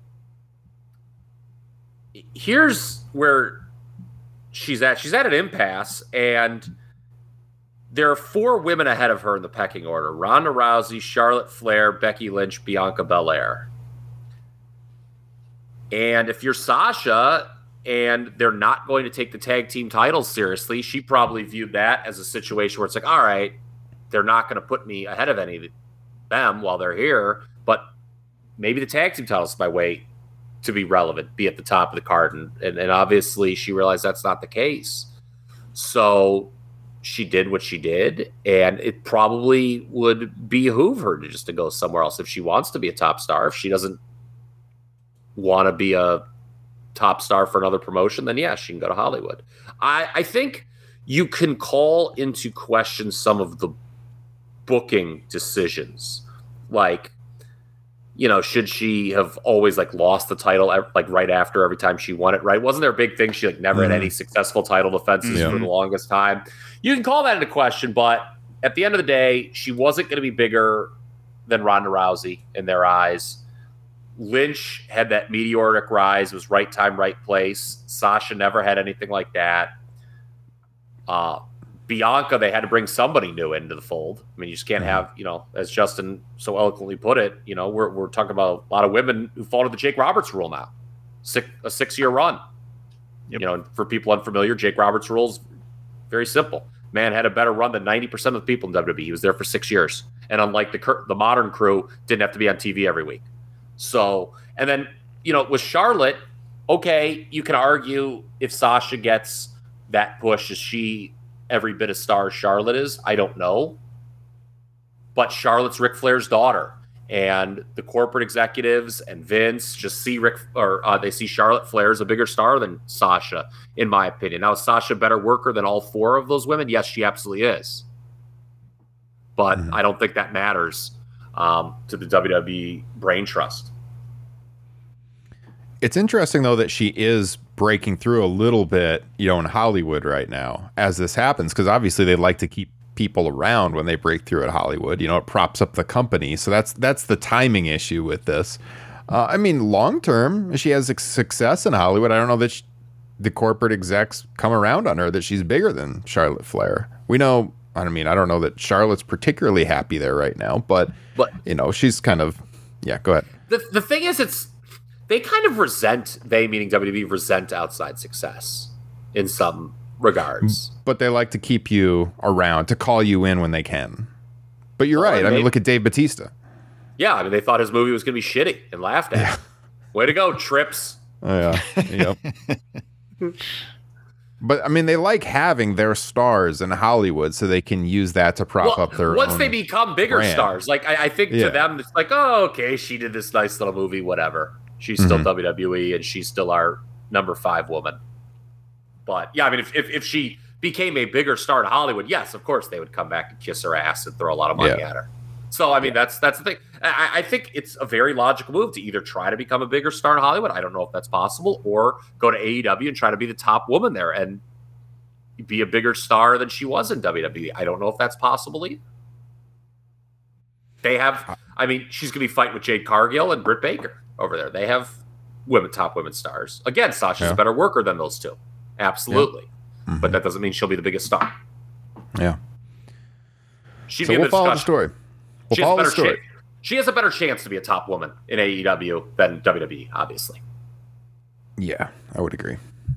Here's where she's at. She's at an impasse, and there are four women ahead of her in the pecking order: Ronda Rousey, Charlotte Flair, Becky Lynch, Bianca Belair. And if you're Sasha and they're not going to take the tag team titles seriously, she probably viewed that as a situation where it's like, all right, they're not going to put me ahead of any of them while they're here, but maybe the tag team titles is my way to be relevant, be at the top of the card. And, and, and obviously she realized that's not the case. So she did what she did, and it probably would behoove her to just to go somewhere else if she wants to be a top star. If she doesn't want to be a top star for another promotion, then yeah, she can go to Hollywood. I, I think you can call into question some of the booking decisions. Like, you know, should she have always like lost the title like right after every time she won it, right? Wasn't there a big thing? She like never Mhm. had any successful title defenses Yeah. for the longest time. You can call that into question, but at the end of the day, she wasn't going to be bigger than Ronda Rousey in their eyes. Lynch had that meteoric rise. It was right time, right place. Sasha never had anything like that. Uh, Bianca, they had to bring somebody new into the fold. I mean, you just can't have, you know, as Justin so eloquently put it, you know, we're, we're talking about a lot of women who fall to the Jake Roberts rule now. Six, a six-year run. Yep. You know, and for people unfamiliar, Jake Roberts' rule is very simple. Man had a better run than ninety percent of the people in W W E. He was there for six years. And unlike the cur- the modern crew, didn't have to be on T V every week. So, and then, you know, with Charlotte, okay, you can argue if Sasha gets that push, is she every bit as star as Charlotte is? I don't know. But Charlotte's Ric Flair's daughter, and the corporate executives and Vince just see Ric, or uh, they see Charlotte Flair as a bigger star than Sasha, in my opinion. Now, is Sasha a better worker than all four of those women? Yes, she absolutely is. But Mhm. I don't think that matters um, to the W W E brain trust. It's interesting, though, that she is breaking through a little bit, you know, in Hollywood right now as this happens, because obviously they like to keep people around when they break through at Hollywood. You know, it props up the company. So that's that's the timing issue with this. Uh, I mean, long term, she has success in Hollywood. I don't know that she, the corporate execs come around on her that she's bigger than Charlotte Flair. We know, I mean, I don't know that Charlotte's particularly happy there right now, but, But you know, she's kind of, yeah, go ahead. the the thing is, it's they kind of resent, they meaning W W E, resent outside success in some regards. But they like to keep you around, to call you in when they can. But you're Well, right. I maybe- mean, look at Dave Bautista. Yeah, I mean, they thought his movie was going to be shitty and laughed at. Yeah. Way to go, Trips. Oh, yeah. Yep. But I mean, they like having their stars in Hollywood, so they can use that to prop Well, up their. once own they become bigger brand. stars, like I, I think Yeah. to them, it's like, oh, okay, she did this nice little movie, whatever. She's still Mhm. W W E, and she's still our number five woman. But yeah, I mean, if if, if she became a bigger star in Hollywood, yes, of course they would come back and kiss her ass and throw a lot of money Yeah. at her. So I mean, that's that's the thing. I, I think it's a very logical move to either try to become a bigger star in Hollywood. I don't know if that's possible, or go to A E W and try to be the top woman there and be a bigger star than she was in W W E. I don't know if that's possible either. They have, I mean, she's going to be fighting with Jade Cargill and Britt Baker over there. They have women, top women stars. Again, Sasha's Yeah. a better worker than those two. Absolutely. Mhm. But that doesn't mean she'll be the biggest star. Yeah. She'd So be in we'll the follow the discussion. story. We'll She has, a follow the better story. cha- she has a better chance to be a top woman in A E W than W W E, obviously. Yeah, I would agree.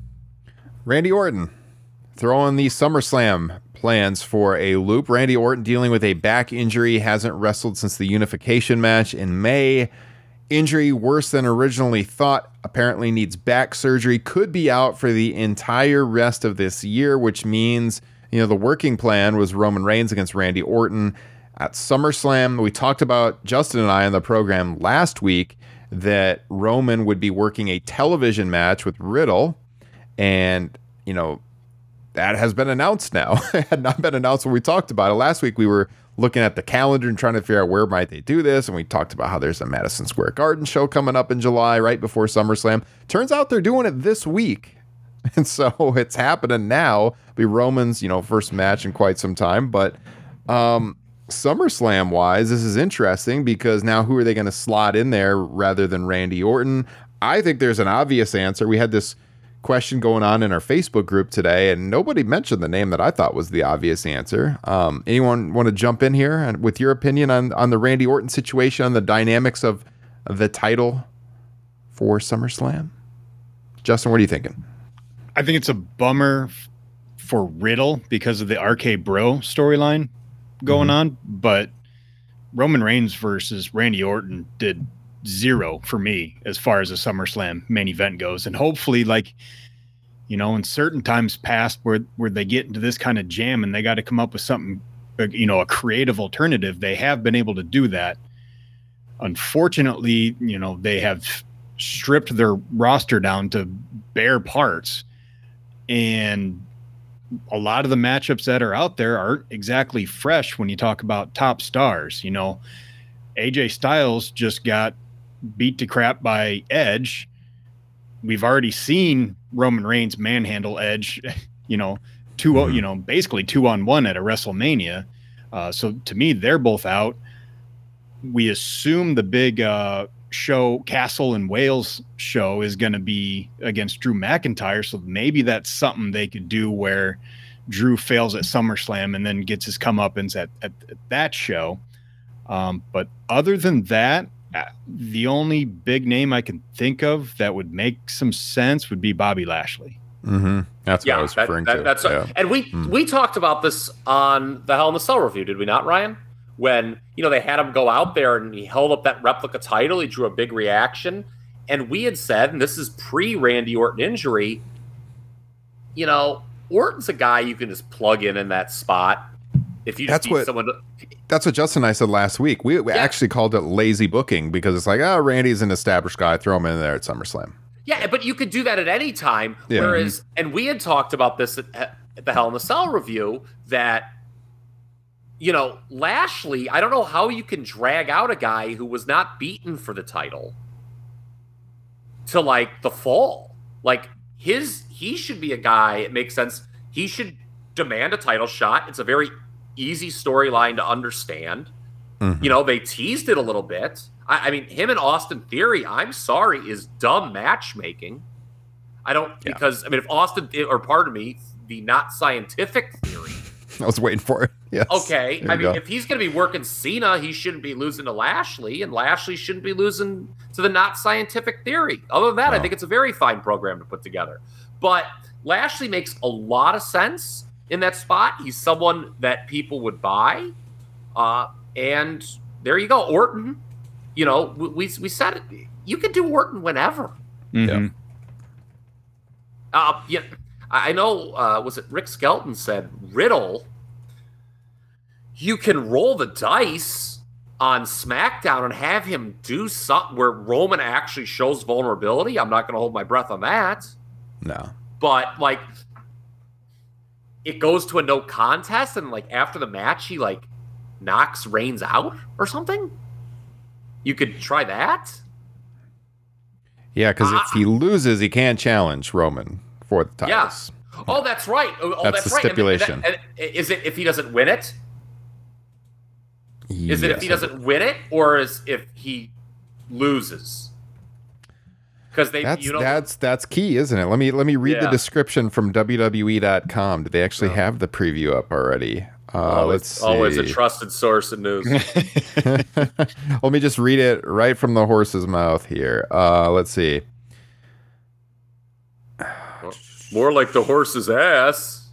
Randy Orton throwing the SummerSlam plans for a loop. Randy Orton dealing with a back injury, hasn't wrestled since the unification match in May. Injury worse than originally thought. Apparently needs back surgery. Could be out for the entire rest of this year, which means, you know, the working plan was Roman Reigns against Randy Orton at SummerSlam. We talked about, Justin and I on the program last week, that Roman would be working a television match with Riddle. And, you know, that has been announced now. It had not been announced when we talked about it. Last week we were looking at the calendar and trying to figure out where might they do this. And we talked about how there's a Madison Square Garden show coming up in July, right before SummerSlam. Turns out they're doing it this week. And so it's happening now. It'll be Roman's, you know, first match in quite some time. But um, SummerSlam wise, this is interesting because now who are they going to slot in there rather than Randy Orton? I think there's an obvious answer. We had this question going on in our Facebook group today, and nobody mentioned the name that I thought was the obvious answer. Um, anyone want to jump in here and with your opinion on on the Randy Orton situation, on the dynamics of, of the title for SummerSlam? Justin, what are you thinking? I think it's a bummer f- for Riddle because of the R K Bro storyline going Mhm. on, but Roman Reigns versus Randy Orton did zero for me as far as a SummerSlam main event goes. And hopefully, like, you know, in certain times past where, where they get into this kind of jam and they got to come up with something, uh, you know, a creative alternative, they have been able to do that. Unfortunately, you know, they have stripped their roster down to bare parts. And a lot of the matchups that are out there aren't exactly fresh when you talk about top stars. You know, A J Styles just got beat to crap by Edge. We've already seen Roman Reigns manhandle Edge, you know, two, Mhm. you know, basically two on one at a WrestleMania. Uh, so to me, they're both out. We assume the big uh, show, Castle in Wales show, is going to be against Drew McIntyre. So maybe that's something they could do where Drew fails at SummerSlam and then gets his comeuppance at, at, at that show. Um, but other than that, uh, the only big name I can think of that would make some sense would be Bobby Lashley. Mm-hmm. That's what I Yeah, was that, referring that, to. that's yeah. and we Hmm. we talked about this on the Hell in a Cell review, did we not, Ryan? When, you know, they had him go out there and he held up that replica title, he drew a big reaction, and we had said, and this is pre Randy Orton injury, you know, Orton's a guy you can just plug in in that spot if you just That's need what- someone. To, That's what Justin and I said last week. We, we Yeah. actually called it lazy booking because it's like, oh, Randy's an established guy. Throw him in there at SummerSlam. yeah, but you could do that at any time. Yeah. Whereas, and we had talked about this at, at the Hell in a Cell review that, you know, Lashley, I don't know how you can drag out a guy who was not beaten for the title to like the fall. Like his, he should be a guy, it makes sense. He should demand a title shot. It's a very easy storyline to understand. Mhm. You know, they teased it a little bit. I, I mean, him and Austin Theory, I'm sorry, is dumb matchmaking. I don't, Yeah. because, I mean, if Austin, or pardon me, the not scientific theory. I was waiting for it. Yes. Okay. There I you mean, go. if he's going to be working Cena, he shouldn't be losing to Lashley, and Lashley shouldn't be losing to the not scientific theory. Other than that, I No. think it's a very fine program to put together. But Lashley makes a lot of sense in that spot. He's someone that people would buy. Uh, and there you go. Orton, you know, we, we, we said it. you can do Orton whenever. Mm-hmm. Yeah. Uh, yeah, I know. Uh, was it Rick Skelton said Riddle? You can roll the dice on SmackDown and have him do something where Roman actually shows vulnerability. I'm not going to hold my breath on that. No. But like, it goes to a no contest, and like after the match, he like knocks Reigns out or something. You could try that. Yeah, because Uh, if he loses, he can't challenge Roman for the titles. Yeah. Oh, that's right. Oh, oh, That's that's, the right. And- stipulation. And, that- and is it if he doesn't win it? Is it if he Yes. doesn't win it, or is if he loses? Because they, That's you know, that's that's key, isn't it? Let me let me read the Yeah. description from W W E dot com. Did they actually No. have the preview up already? Uh, always, let's see. always a trusted source of news. Let me just read it right from the horse's mouth here. Uh, let's see. More like the horse's ass.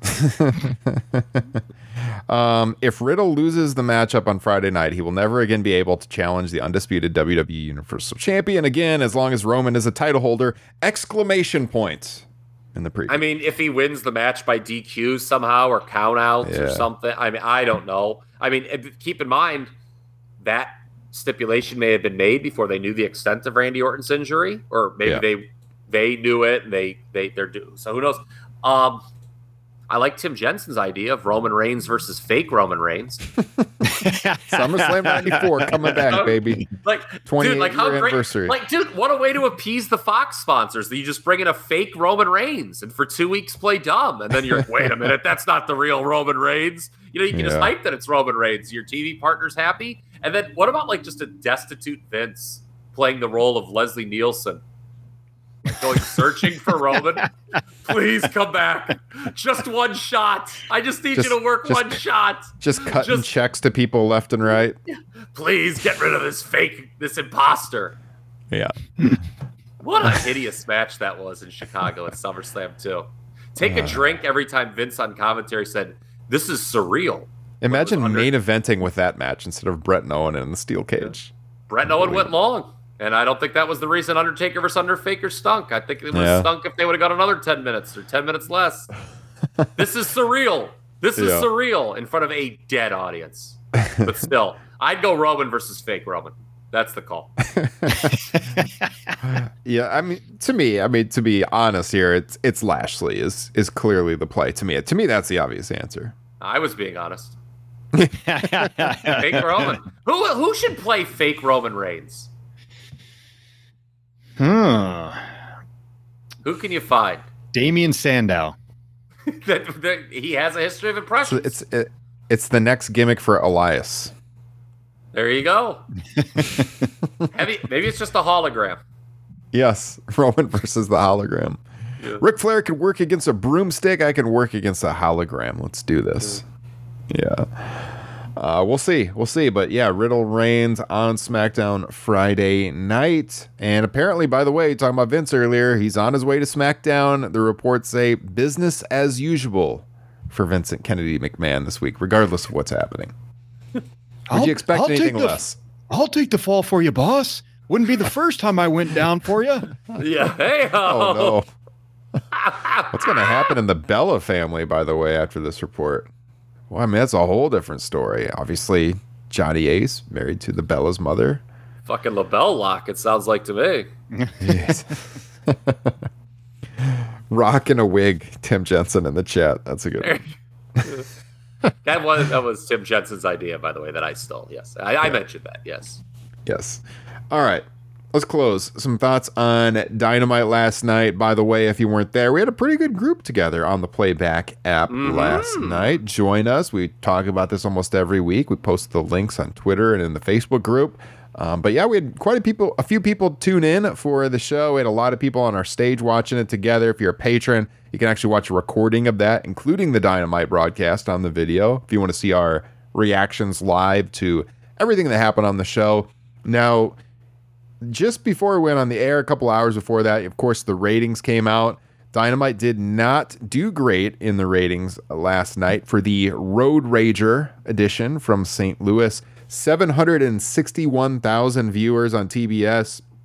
um, if Riddle loses the matchup on Friday night, he will never again be able to challenge the undisputed W W E Universal Champion again, as long as Roman is a title holder! Exclamation point in the preview. I mean, if he wins the match by D Q somehow or countouts or Yeah. something, I mean, I don't know. I mean, if- keep in mind that stipulation may have been made before they knew the extent of Randy Orton's injury, or maybe Yeah. they they knew it and they they they're due. So who knows? Um, I like Tim Jensen's idea of Roman Reigns versus fake Roman Reigns. SummerSlam ninety-four coming back, baby. Like, twentieth dude, like how year great! anniversary. Like, dude, what a way to appease the Fox sponsors that you just bring in a fake Roman Reigns and for two weeks play dumb, and then you're like, wait a minute, that's not the real Roman Reigns. You know, you can just Yeah. hype that it's Roman Reigns. Your T V partner's happy, and then what about like just a destitute Vince playing the role of Leslie Nielsen? Like going searching for Roman. Please come back. Just one shot. I just need Just- you to work just- one shot. Just cutting Just- checks to people left and right. Please get rid of this fake, this imposter. Yeah. What a hideous match that was in Chicago at SummerSlam too. Take a drink every time Vince on commentary said, "This is surreal." Imagine Under- main eventing with that match instead of Brett and Owen in the steel cage. Brett Owen went long, and I don't think that was the reason Undertaker versus Undertaker stunk. I think it would have Yeah. stunk if they would have got another ten minutes or ten minutes less. This is surreal. This is Yeah. surreal in front of a dead audience. But still, I'd go Roman versus fake Roman. That's the call. Yeah, I mean, to me, I mean, to be honest here, it's it's Lashley is is clearly the play. To me, to me, that's the obvious answer. I was being honest. Fake Roman. Who who should play fake Roman Reigns? Huh. Who can you find? Damian Sandow. that, that he has a history of So impressions. it's it, it's the next gimmick for Elias. There you go. Maybe, maybe it's just a hologram. Yes, Roman versus the hologram. Yeah. Ric Flair can work against a broomstick. I can work against a hologram. Let's do this. Yeah. Uh, we'll see. We'll see. But yeah, Riddle Reigns on SmackDown Friday night. And apparently, by the way, talking about Vince earlier, he's on his way to SmackDown. The reports say business as usual for Vincent Kennedy McMahon this week, regardless of what's happening. Would I'll- you expect I'll take anything the- less? I'll take the fall for you, boss. Wouldn't be the first time I went down for you. Yeah. Hey Oh, no. What's going to happen in the Bella family, by the way, after this report? Well, I mean, that's a whole different story. Obviously, Johnny Ace married to the Bella's mother. Fucking LaBelle lock, it sounds like to me. Yes. Rock in a wig, Tim Jensen in the chat. That's a good one. That was that was Tim Jensen's idea, by the way, that I stole. Yes. I, I mentioned that, yes. Yes. All right. Let's close. Some thoughts on Dynamite last night. By the way, if you weren't there, we had a pretty good group together on the Playback app Mhm. last night. Join us. We talk about this almost every week. We post the links on Twitter and in the Facebook group. Um, but yeah, we had quite a people, a few people tune in for the show. We had a lot of people on our stage watching it together. If you're a patron, you can actually watch a recording of that, including the Dynamite broadcast on the video. If you want to see our reactions live to everything that happened on the show. Now, just before we went on the air, a couple hours before that, of course, the ratings came out. Dynamite did not do great in the ratings last night for the Road Rager edition from Saint Louis. seven hundred sixty-one thousand viewers on T B S,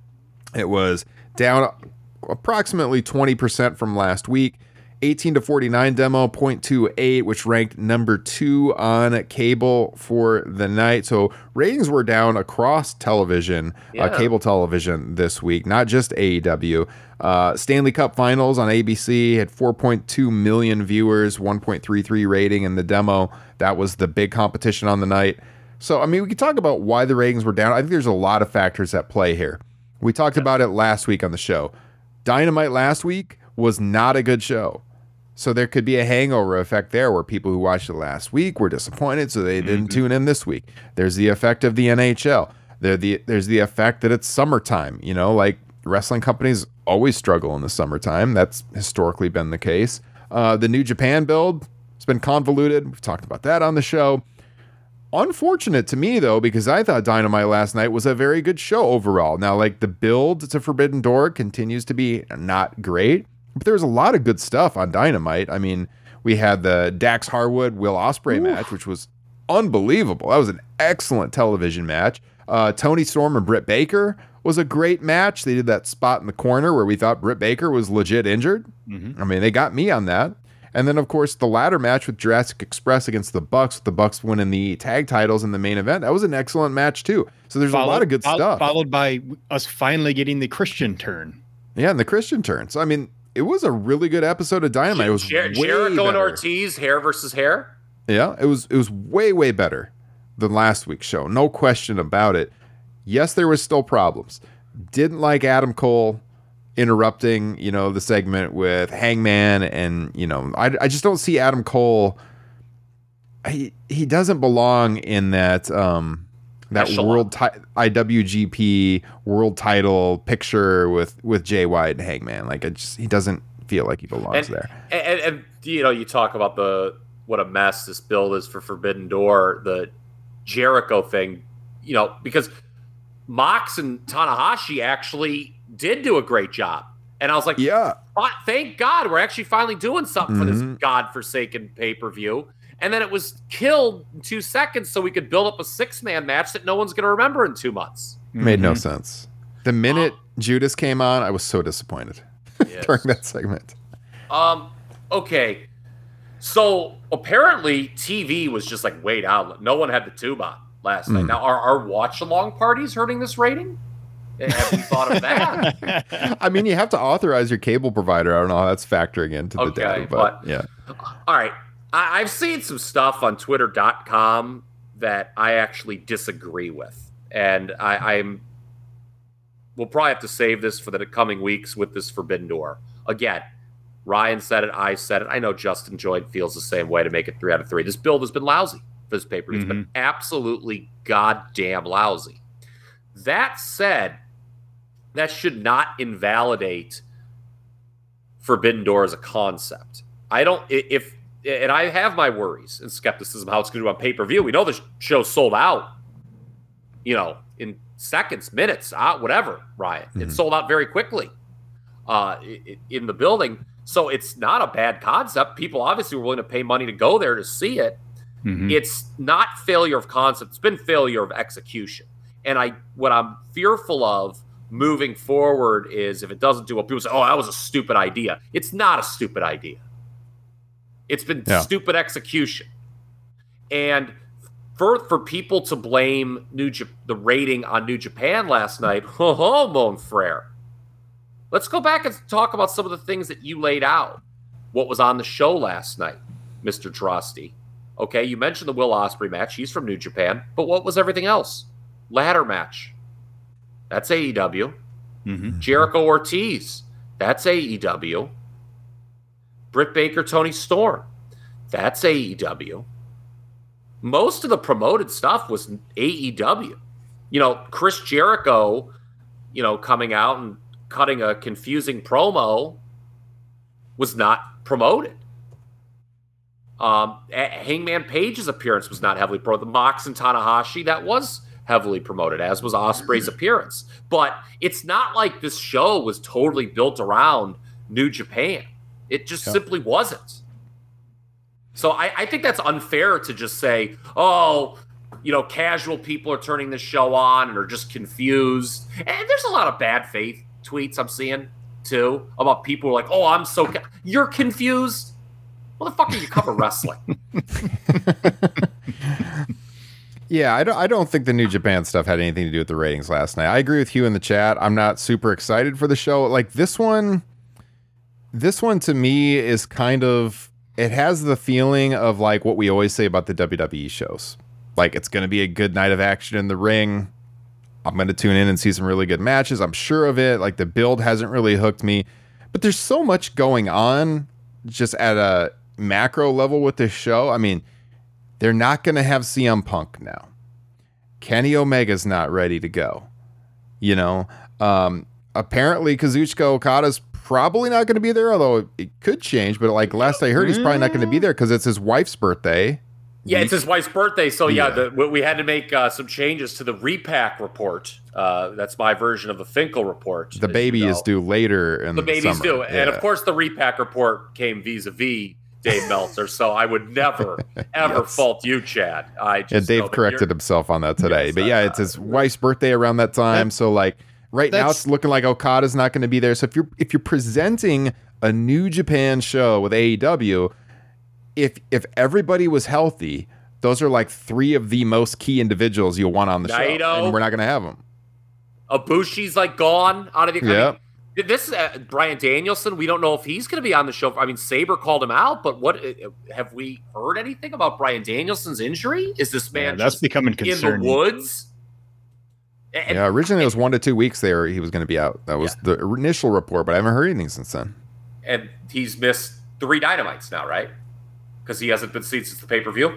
It was down approximately twenty percent from last week. eighteen to forty-nine demo, zero point two eight, which ranked number two on cable for the night. So ratings were down across television, Yeah. uh, cable television this week, not just A E W. Uh, Stanley Cup Finals on A B C had four point two million viewers, one point three three rating in the demo. That was the big competition on the night. So, I mean, we could talk about why the ratings were down. I think there's a lot of factors at play here. We talked about it last week on the show. Dynamite last week was not a good show. So there could be a hangover effect there where people who watched it last week were disappointed, so they didn't mm-hmm. tune in this week. There's the effect of the N H L. There the, there's the effect that it's summertime. You know, like wrestling companies always struggle in the summertime. That's historically been the case. Uh, the New Japan build, it's been convoluted. We've talked about that on the show. Unfortunate to me, though, because I thought Dynamite last night was a very good show overall. Now, like, the build to Forbidden Door continues to be not great, but there was a lot of good stuff on Dynamite. I mean, we had the Dax Harwood Will Ospreay Ooh. match, which was unbelievable. That was an excellent television match. Uh, Tony Storm and Britt Baker was a great match. They did that spot in the corner where we thought Britt Baker was legit injured. Mm-hmm. I mean, they got me on that. And then, of course, the ladder match with Jurassic Express against the Bucks, with the Bucks winning the tag titles in the main event. That was an excellent match, too. So there's followed, a lot of good followed, stuff. Followed by us finally getting the Christian turn. Yeah, and the Christian turn. So, I mean, it was a really good episode of Dynamite. It was Jer- way Jericho better. and Ortiz, hair versus hair. Yeah, it was it was way, way better than last week's show. No question about it. Yes, there was still problems. Didn't like Adam Cole interrupting, you know, the segment with Hangman, and, you know, I, I just don't see Adam Cole. He he doesn't belong in that um that Echelon. world ti- I W G P world title picture with with Jay White and Hangman. Like, it just he doesn't feel like he belongs and, there. And, and, and you know, you talk about the what a mess this build is for Forbidden Door, the Jericho thing, you know, because Mox and Tanahashi actually did do a great job. And I was like, yeah, thank God we're actually finally doing something mm-hmm. for this godforsaken pay-per-view. And then it was killed in two seconds so we could build up a six-man match that no one's going to remember in two months. Made mm-hmm. no sense. The minute um, Judas came on, I was so disappointed yes. during that segment. Um. Okay. So apparently T V was just like wait out. No one had the tube on last mm. night. Now, are our watch-along parties hurting this rating? Have you thought of that? I mean, you have to authorize your cable provider. I don't know how that's factoring into the okay, data, but, but yeah. All right. I, I've seen some stuff on twitter dot com that I actually disagree with. And I, I'm we'll probably have to save this for the coming weeks with this Forbidden Door. Again, Ryan said it, I said it. I know Justin Joyd feels the same way to make it three out of three. This build has been lousy for this paper. It's mm-hmm. been absolutely goddamn lousy. That said, that should not invalidate Forbidden Door as a concept. I don't, if, and I have my worries and skepticism how it's going to do on pay-per-view. We know the show's sold out, you know, in seconds, minutes, uh, whatever, Ryan. Mm-hmm. It sold out very quickly uh, in the building. So it's not a bad concept. People obviously were willing to pay money to go there to see it. Mm-hmm. It's not failure of concept. It's been failure of execution. And I, what I'm fearful of moving forward is if it doesn't do what people say, oh, that was a stupid idea. It's not a stupid idea. It's been yeah. stupid execution. And for for people to blame New J- the rating on New Japan last night, ho ho, mon frere. Let's go back and talk about some of the things that you laid out. What was on the show last night, Mister Drosty? Okay, you mentioned the Will Ospreay match. He's from New Japan. But what was everything else? Ladder match. That's A E W. Mm-hmm. Jericho Ortiz. That's A E W. Britt Baker, Tony Storm. That's A E W. Most of the promoted stuff was A E W. You know, Chris Jericho, you know, coming out and cutting a confusing promo was not promoted. Um, Hangman Page's appearance was not heavily promoted. The Mox and Tanahashi, that was heavily promoted, as was Ospreay's appearance. But it's not like this show was totally built around New Japan. It just yeah. simply wasn't. So I, I think that's unfair to just say, oh, you know, casual people are turning the show on and are just confused. And there's a lot of bad faith tweets I'm seeing too about people who are like, "Oh, I'm so co-. You're confused. What the fuck are you cover wrestling?" Yeah, I don't. I don't think the New Japan stuff had anything to do with the ratings last night. I agree with you in the chat. I'm not super excited for the show. Like this one, this one to me is kind of. It has the feeling of like what we always say about the W W E shows. Like it's going to be a good night of action in the ring. I'm going to tune in and see some really good matches. I'm sure of it. Like the build hasn't really hooked me, but there's so much going on just at a macro level with this show. I mean, they're not going to have C M Punk now. Kenny Omega's not ready to go. You know, um, apparently Kazuchika Okada's probably not going to be there, although it could change. But like last I heard, he's probably not going to be there because it's his wife's birthday. Yeah, it's his wife's birthday, so yeah, Yeah. the, we had to make uh, some changes to the repack report. Uh, that's my version of the Finkel report. The as baby you know. is due later in The the baby's summer. due, and Yeah. of course, the repack report came vis-a-vis Dave Meltzer. So I would never, ever Yes. fault you, Chad. I just Yeah, know Dave that corrected you're- himself on that today. Yes, but yeah, I- it's his wife's birthday around that time. So like right now That's- it's looking like Okada's not going to be there. So if you're if you're presenting a New Japan show with A E W, if if everybody was healthy, those are like three of the most key individuals you'll want on the show. Naito. And we're not going to have them. Ibushi's like gone out of the. I Yeah. mean, this uh, Brian Danielson. We don't know if he's going to be on the show. I mean, Saber called him out, but what uh, have we heard anything about Brian Danielson's injury? Is this man Yeah, that's just becoming in the concerning. woods? And- Yeah, originally it was one to two weeks there he was going to be out. That was the initial report, but I haven't heard anything since then. and he's missed three Dynamites now, right? Because he hasn't been seen since the pay per view.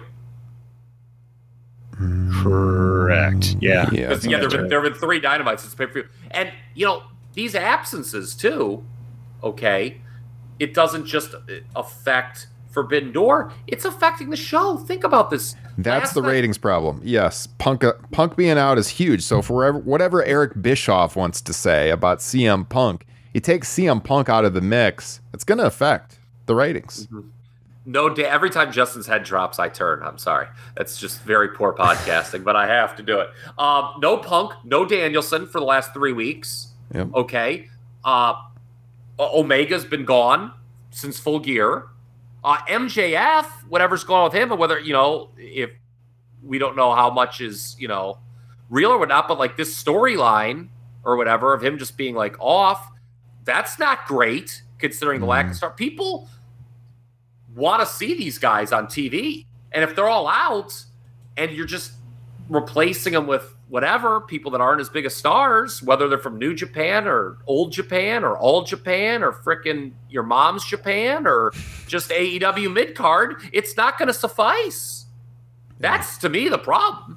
Correct. Yeah. Yeah. Because yeah, there have that's been, there have been three Dynamites since the pay per view, and you know these absences too. Okay, it doesn't just affect Forbidden Door; it's affecting the show. Think about this. That's Last the night- ratings problem. Yes, Punk uh, Punk being out is huge. So for whatever, whatever Eric Bischoff wants to say about C M Punk, you take C M Punk out of the mix, it's going to affect the ratings. No, da- every time Justin's head drops, I turn. I'm sorry. That's just very poor podcasting, but I have to do it. Um, no Punk, no Danielson for the last three weeks. Yep. Okay. Uh, O- Omega's been gone since Full Gear. Uh, M J F, whatever's going on with him, and whether, you know, if we don't know how much is, you know, real or whatnot, but like this storyline or whatever of him just being like off, that's not great considering the lack of star. People want to see these guys on T V. And if they're all out and you're just replacing them with whatever, people that aren't as big as stars, whether they're from New Japan or Old Japan or All Japan or frickin' your mom's Japan or just A E W mid-card, it's not going to suffice. That's, to me, the problem.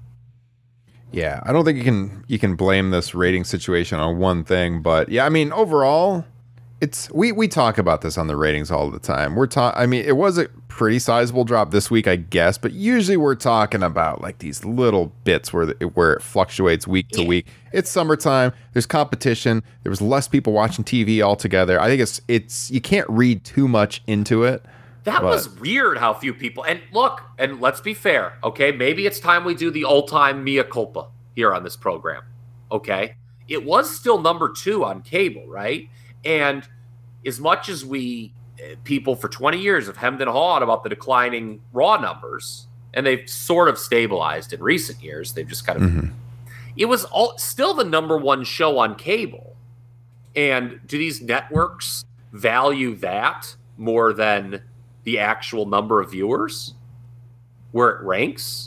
Yeah, I don't think you can you can blame this rating situation on one thing, but yeah, I mean overall, it's we we talk about this on the ratings all the time. We're talking. I mean, it was a pretty sizable drop this week, I guess, but usually we're talking about like these little bits where the, where it fluctuates week to Yeah. week. It's summertime. There's competition. There was less people watching T V altogether. I think it's it's you can't read too much into it. That But- was weird how few people. And look, and let's be fair, okay? Maybe it's time we do the all-time mea culpa here on this program, okay? It was still number two on cable, right? And as much as we, uh, people for twenty years have hemmed and hawed about the declining Raw numbers, and they've sort of stabilized in recent years, they've just kind of, Mhm. it was all still the number one show on cable. And do these networks value that more than the actual number of viewers where it ranks?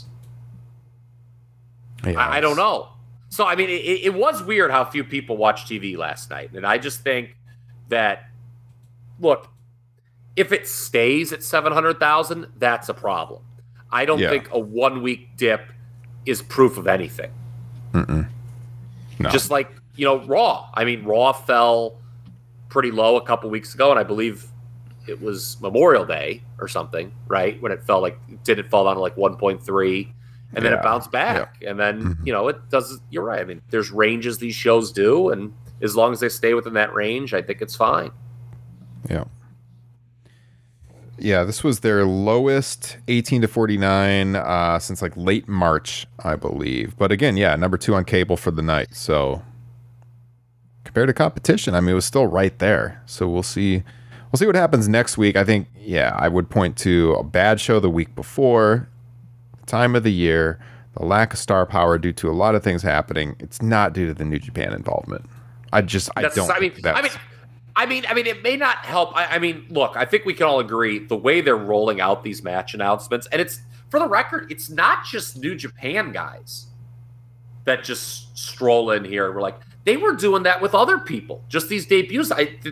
Yeah, I, I don't know. So, I mean, it, it was weird how few people watched T V last night. And I just think that, look, if it stays at seven hundred thousand, that's a problem. I don't Yeah. think a one week dip is proof of anything. Mm-mm. No. Just like, you know, Raw. I mean, Raw fell pretty low a couple weeks ago, and I believe it was Memorial Day or something, right? When it fell like, did it fall down to like one point three? And then Yeah. it bounced back. And then, Mhm. you know, it does, you're right. I mean, there's ranges these shows do, and as long as they stay within that range, I think it's fine. Yeah. Yeah, this was their lowest eighteen to forty-nine uh, since like late March, I believe. But again, yeah, number two on cable for the night. So compared to competition, I mean, it was still right there. So we'll see. We'll see what happens next week. I think, yeah, I would point to a bad show the week before, time of the year, the lack of star power due to a lot of things happening. It's not due to the New Japan involvement. I just, I That's, don't. I mean, think that's, I mean, I mean, I mean, it may not help. I, I mean, look, I think we can all agree the way they're rolling out these match announcements, and it's for the record, it's not just New Japan guys that just stroll in here. We're like, they were doing that with other people. Just these debuts. I, th-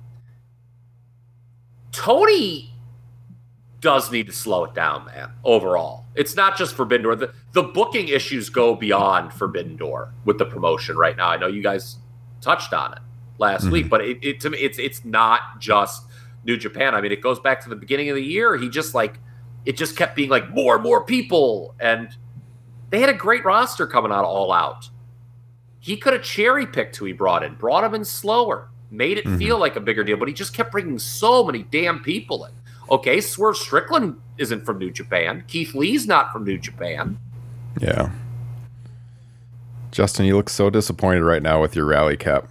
Tony does need to slow it down, man. Overall, it's not just Forbidden Door. The, the booking issues go beyond Forbidden Door with the promotion right now. I know you guys touched on it last mm-hmm. week, but it, it to me, it's it's not just New Japan. I mean, it goes back to the beginning of the year. He just like it just kept being like more and more people, and they had a great roster coming out All Out. He could have cherry picked who he brought in, brought him in slower, made it mm-hmm. feel like a bigger deal, but he just kept bringing so many damn people in. Okay, Swerve Strickland isn't from New Japan. Keith Lee's not from New Japan. Yeah. Justin, you look so disappointed right now with your rally cap.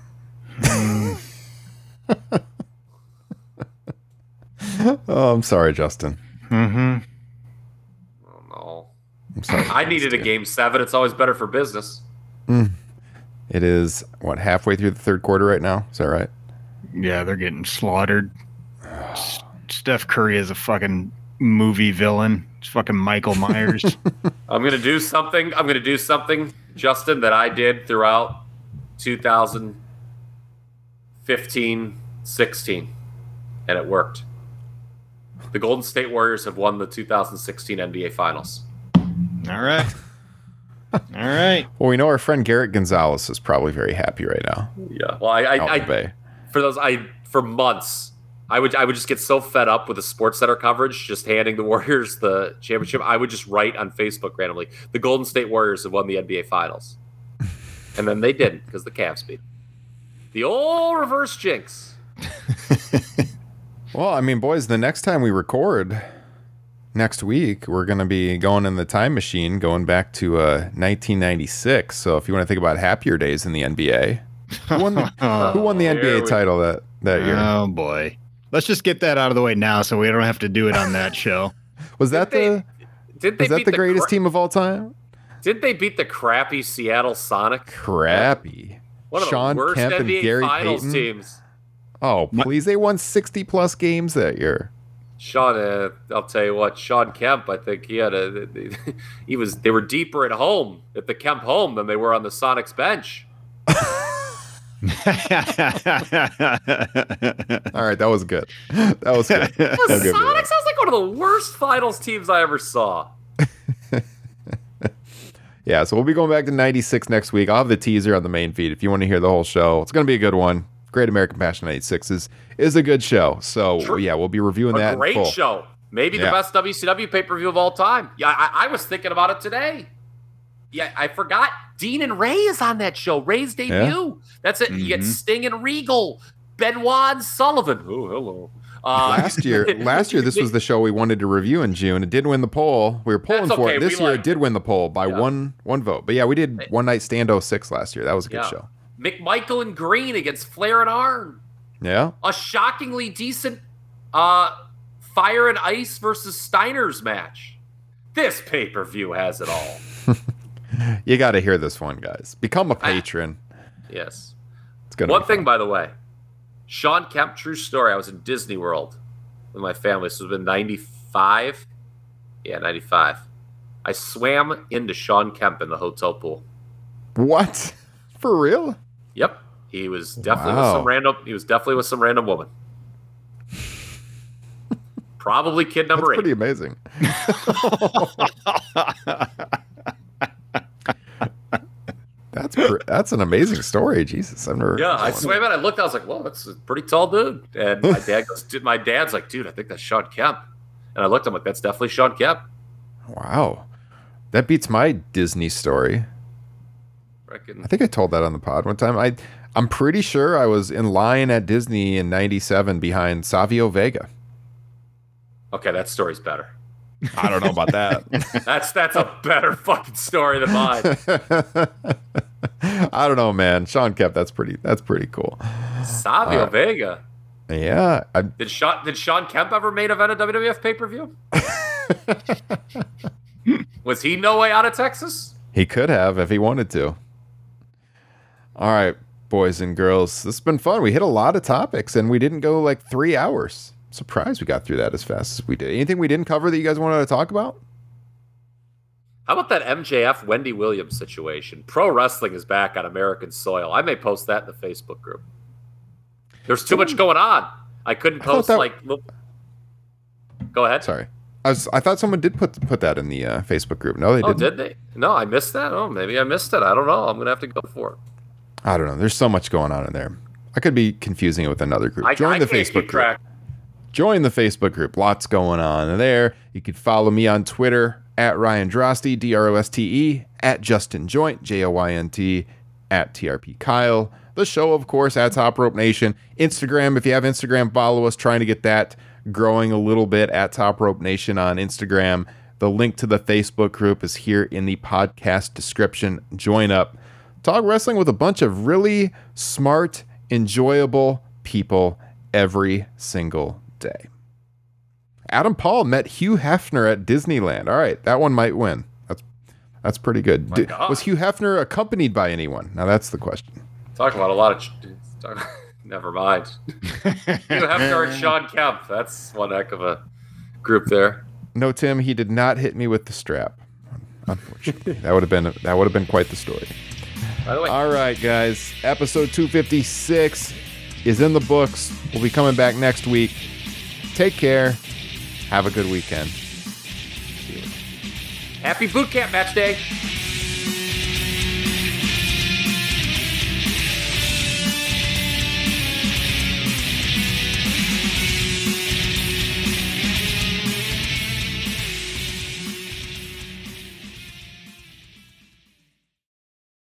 Oh, I'm sorry, Justin. Mm-hmm. Oh, no. I'm sorry. I needed a game seven. It's always better for business. Mm. It is, what, halfway through the third quarter right now? Is that right? Yeah, they're getting slaughtered. Steph Curry is a fucking movie villain. It's fucking Michael Myers. I'm gonna do something. I'm gonna do something, Justin, that I did throughout two thousand fifteen, sixteen, and it worked. The Golden State Warriors have won the two thousand sixteen N B A Finals. All right. All right. Well, we know our friend Garrett Gonzalez is probably very happy right now. Yeah. Well, I, I, I for those, I for months. I would I would just get so fed up with the Sports Center coverage, just handing the Warriors the championship. I would just write on Facebook randomly, the Golden State Warriors have won the N B A Finals. And then they didn't because the Cavs beat. The old reverse jinx. Well, I mean, boys, the next time we record next week, we're going to be going in the time machine, going back to uh, nineteen ninety-six. So if you want to think about happier days in the N B A, who won the, who won the N B A title that, that year? Oh, boy. Let's just get that out of the way now so we don't have to do it on that show. Was that did the they, did they was that beat the greatest cra- team of all time? Did they beat the crappy Seattle Sonic? Crappy. One of Sean the worst Kemp N B A and Gary Finals Payton. teams. Oh, please. They won sixty plus games that year. Sean, uh, I'll tell you what, Sean Kemp, I think he had a, he was, they were deeper at home at the Kemp home than they were on the Sonics bench. All right, that was good. That was good. The Sonics sounds like one of the worst finals teams I ever saw. Yeah, so we'll be going back to ninety-six next week. I'll have the teaser on the main feed if you want to hear the whole show. It's going to be a good one. Great American Passion ninety-six is, is a good show. So, True. yeah, we'll be reviewing a that. Great in full. show. Maybe Yeah. the best W C W pay-per-view of all time. Yeah, I, I was thinking about it today. Yeah, I forgot. Dean and Ray is on that show. Ray's debut. Yeah. That's it. Mm-hmm. You get Sting and Regal. Benoit and Sullivan. Oh, hello. Uh, Last year, last year, this was the show we wanted to review in June. It did win the poll. We were polling That's for okay. it. This We year, liked it did win the poll by Yeah. one one vote. But yeah, we did One Night Stand oh six last year. That was a good Yeah. show. McMichael and Green against Flair and Arn. Yeah. A shockingly decent uh, Fire and Ice versus Steiner's match. This pay-per-view has it all. You got to hear this one, guys. Become a patron. Yes. It's gonna One be thing, fun. by the way, Sean Kemp, true story. I was in Disney World with my family. This was in ninety-five. Yeah, ninety-five. I swam into Sean Kemp in the hotel pool. What? For real? Yep. He was definitely Wow. with some random he was definitely with some random woman. Probably kid That's number eight. pretty amazing. That's pr- that's an amazing story. Jesus, I've never. Yeah, I swam in. I looked. I was like, "Whoa, that's a pretty tall dude." And my dad goes, "Dude, my dad's like, dude, I think that's Sean Kemp." And I looked. I'm like, "That's definitely Sean Kemp." Wow, that beats my Disney story. Reckon. I think I told that on the pod one time. I I'm pretty sure I was in line at Disney in ninety-seven behind Savio Vega. Okay, that story's better. I don't know about that. That's that's a better fucking story than mine. I don't know, man. Sean Kemp, that's pretty. That's pretty cool. Savio Uh, Vega. Yeah. I, Did Sean did Sean Kemp ever main event a W W F pay per view? Was he no way out of Texas? He could have if he wanted to. All right, boys and girls, this has been fun. We hit a lot of topics, and we didn't go like three hours. Surprised we got through that as fast as we did. Anything we didn't cover that you guys wanted to talk about? How about that M J F Wendy Williams situation? Pro wrestling is back on American soil. I may post that in the Facebook group. There's too much going on. I couldn't I thought post that- like. Look. Go ahead. Sorry. I, was, I thought someone did put put that in the uh, Facebook group. No, they Oh, didn't. did they? No, I missed that. Oh, maybe I missed it. I don't know. I'm gonna have to go for it. I don't know. There's so much going on in there. I could be confusing it with another group. I, Join I the can't Facebook keep group. track. Join the Facebook group. Lots going on there. You can follow me on Twitter at Ryan Droste, D R O S T E, at Justin Joint, J O Y N T, at T R P Kyle. The show, of course, at Top Rope Nation. Instagram, if you have Instagram, follow us. Trying to get that growing a little bit at Top Rope Nation on Instagram. The link to the Facebook group is here in the podcast description. Join up. Talk wrestling with a bunch of really smart, enjoyable people every single day. Adam Paul met Hugh Hefner at Disneyland. All right, that one might win. That's that's pretty good. My Did- God. was Hugh Hefner accompanied by anyone? Now that's the question. Talk about a lot of. Ch- talk, never mind. You Hefner and Sean Kemp. That's one heck of a group there. No, Tim, he did not hit me with the strap. Unfortunately, that would have been that would have been quite the story. By the way, All right, guys. Episode two fifty-six is in the books. We'll be coming back next week. Take care. Have a good weekend. happy boot camp match day.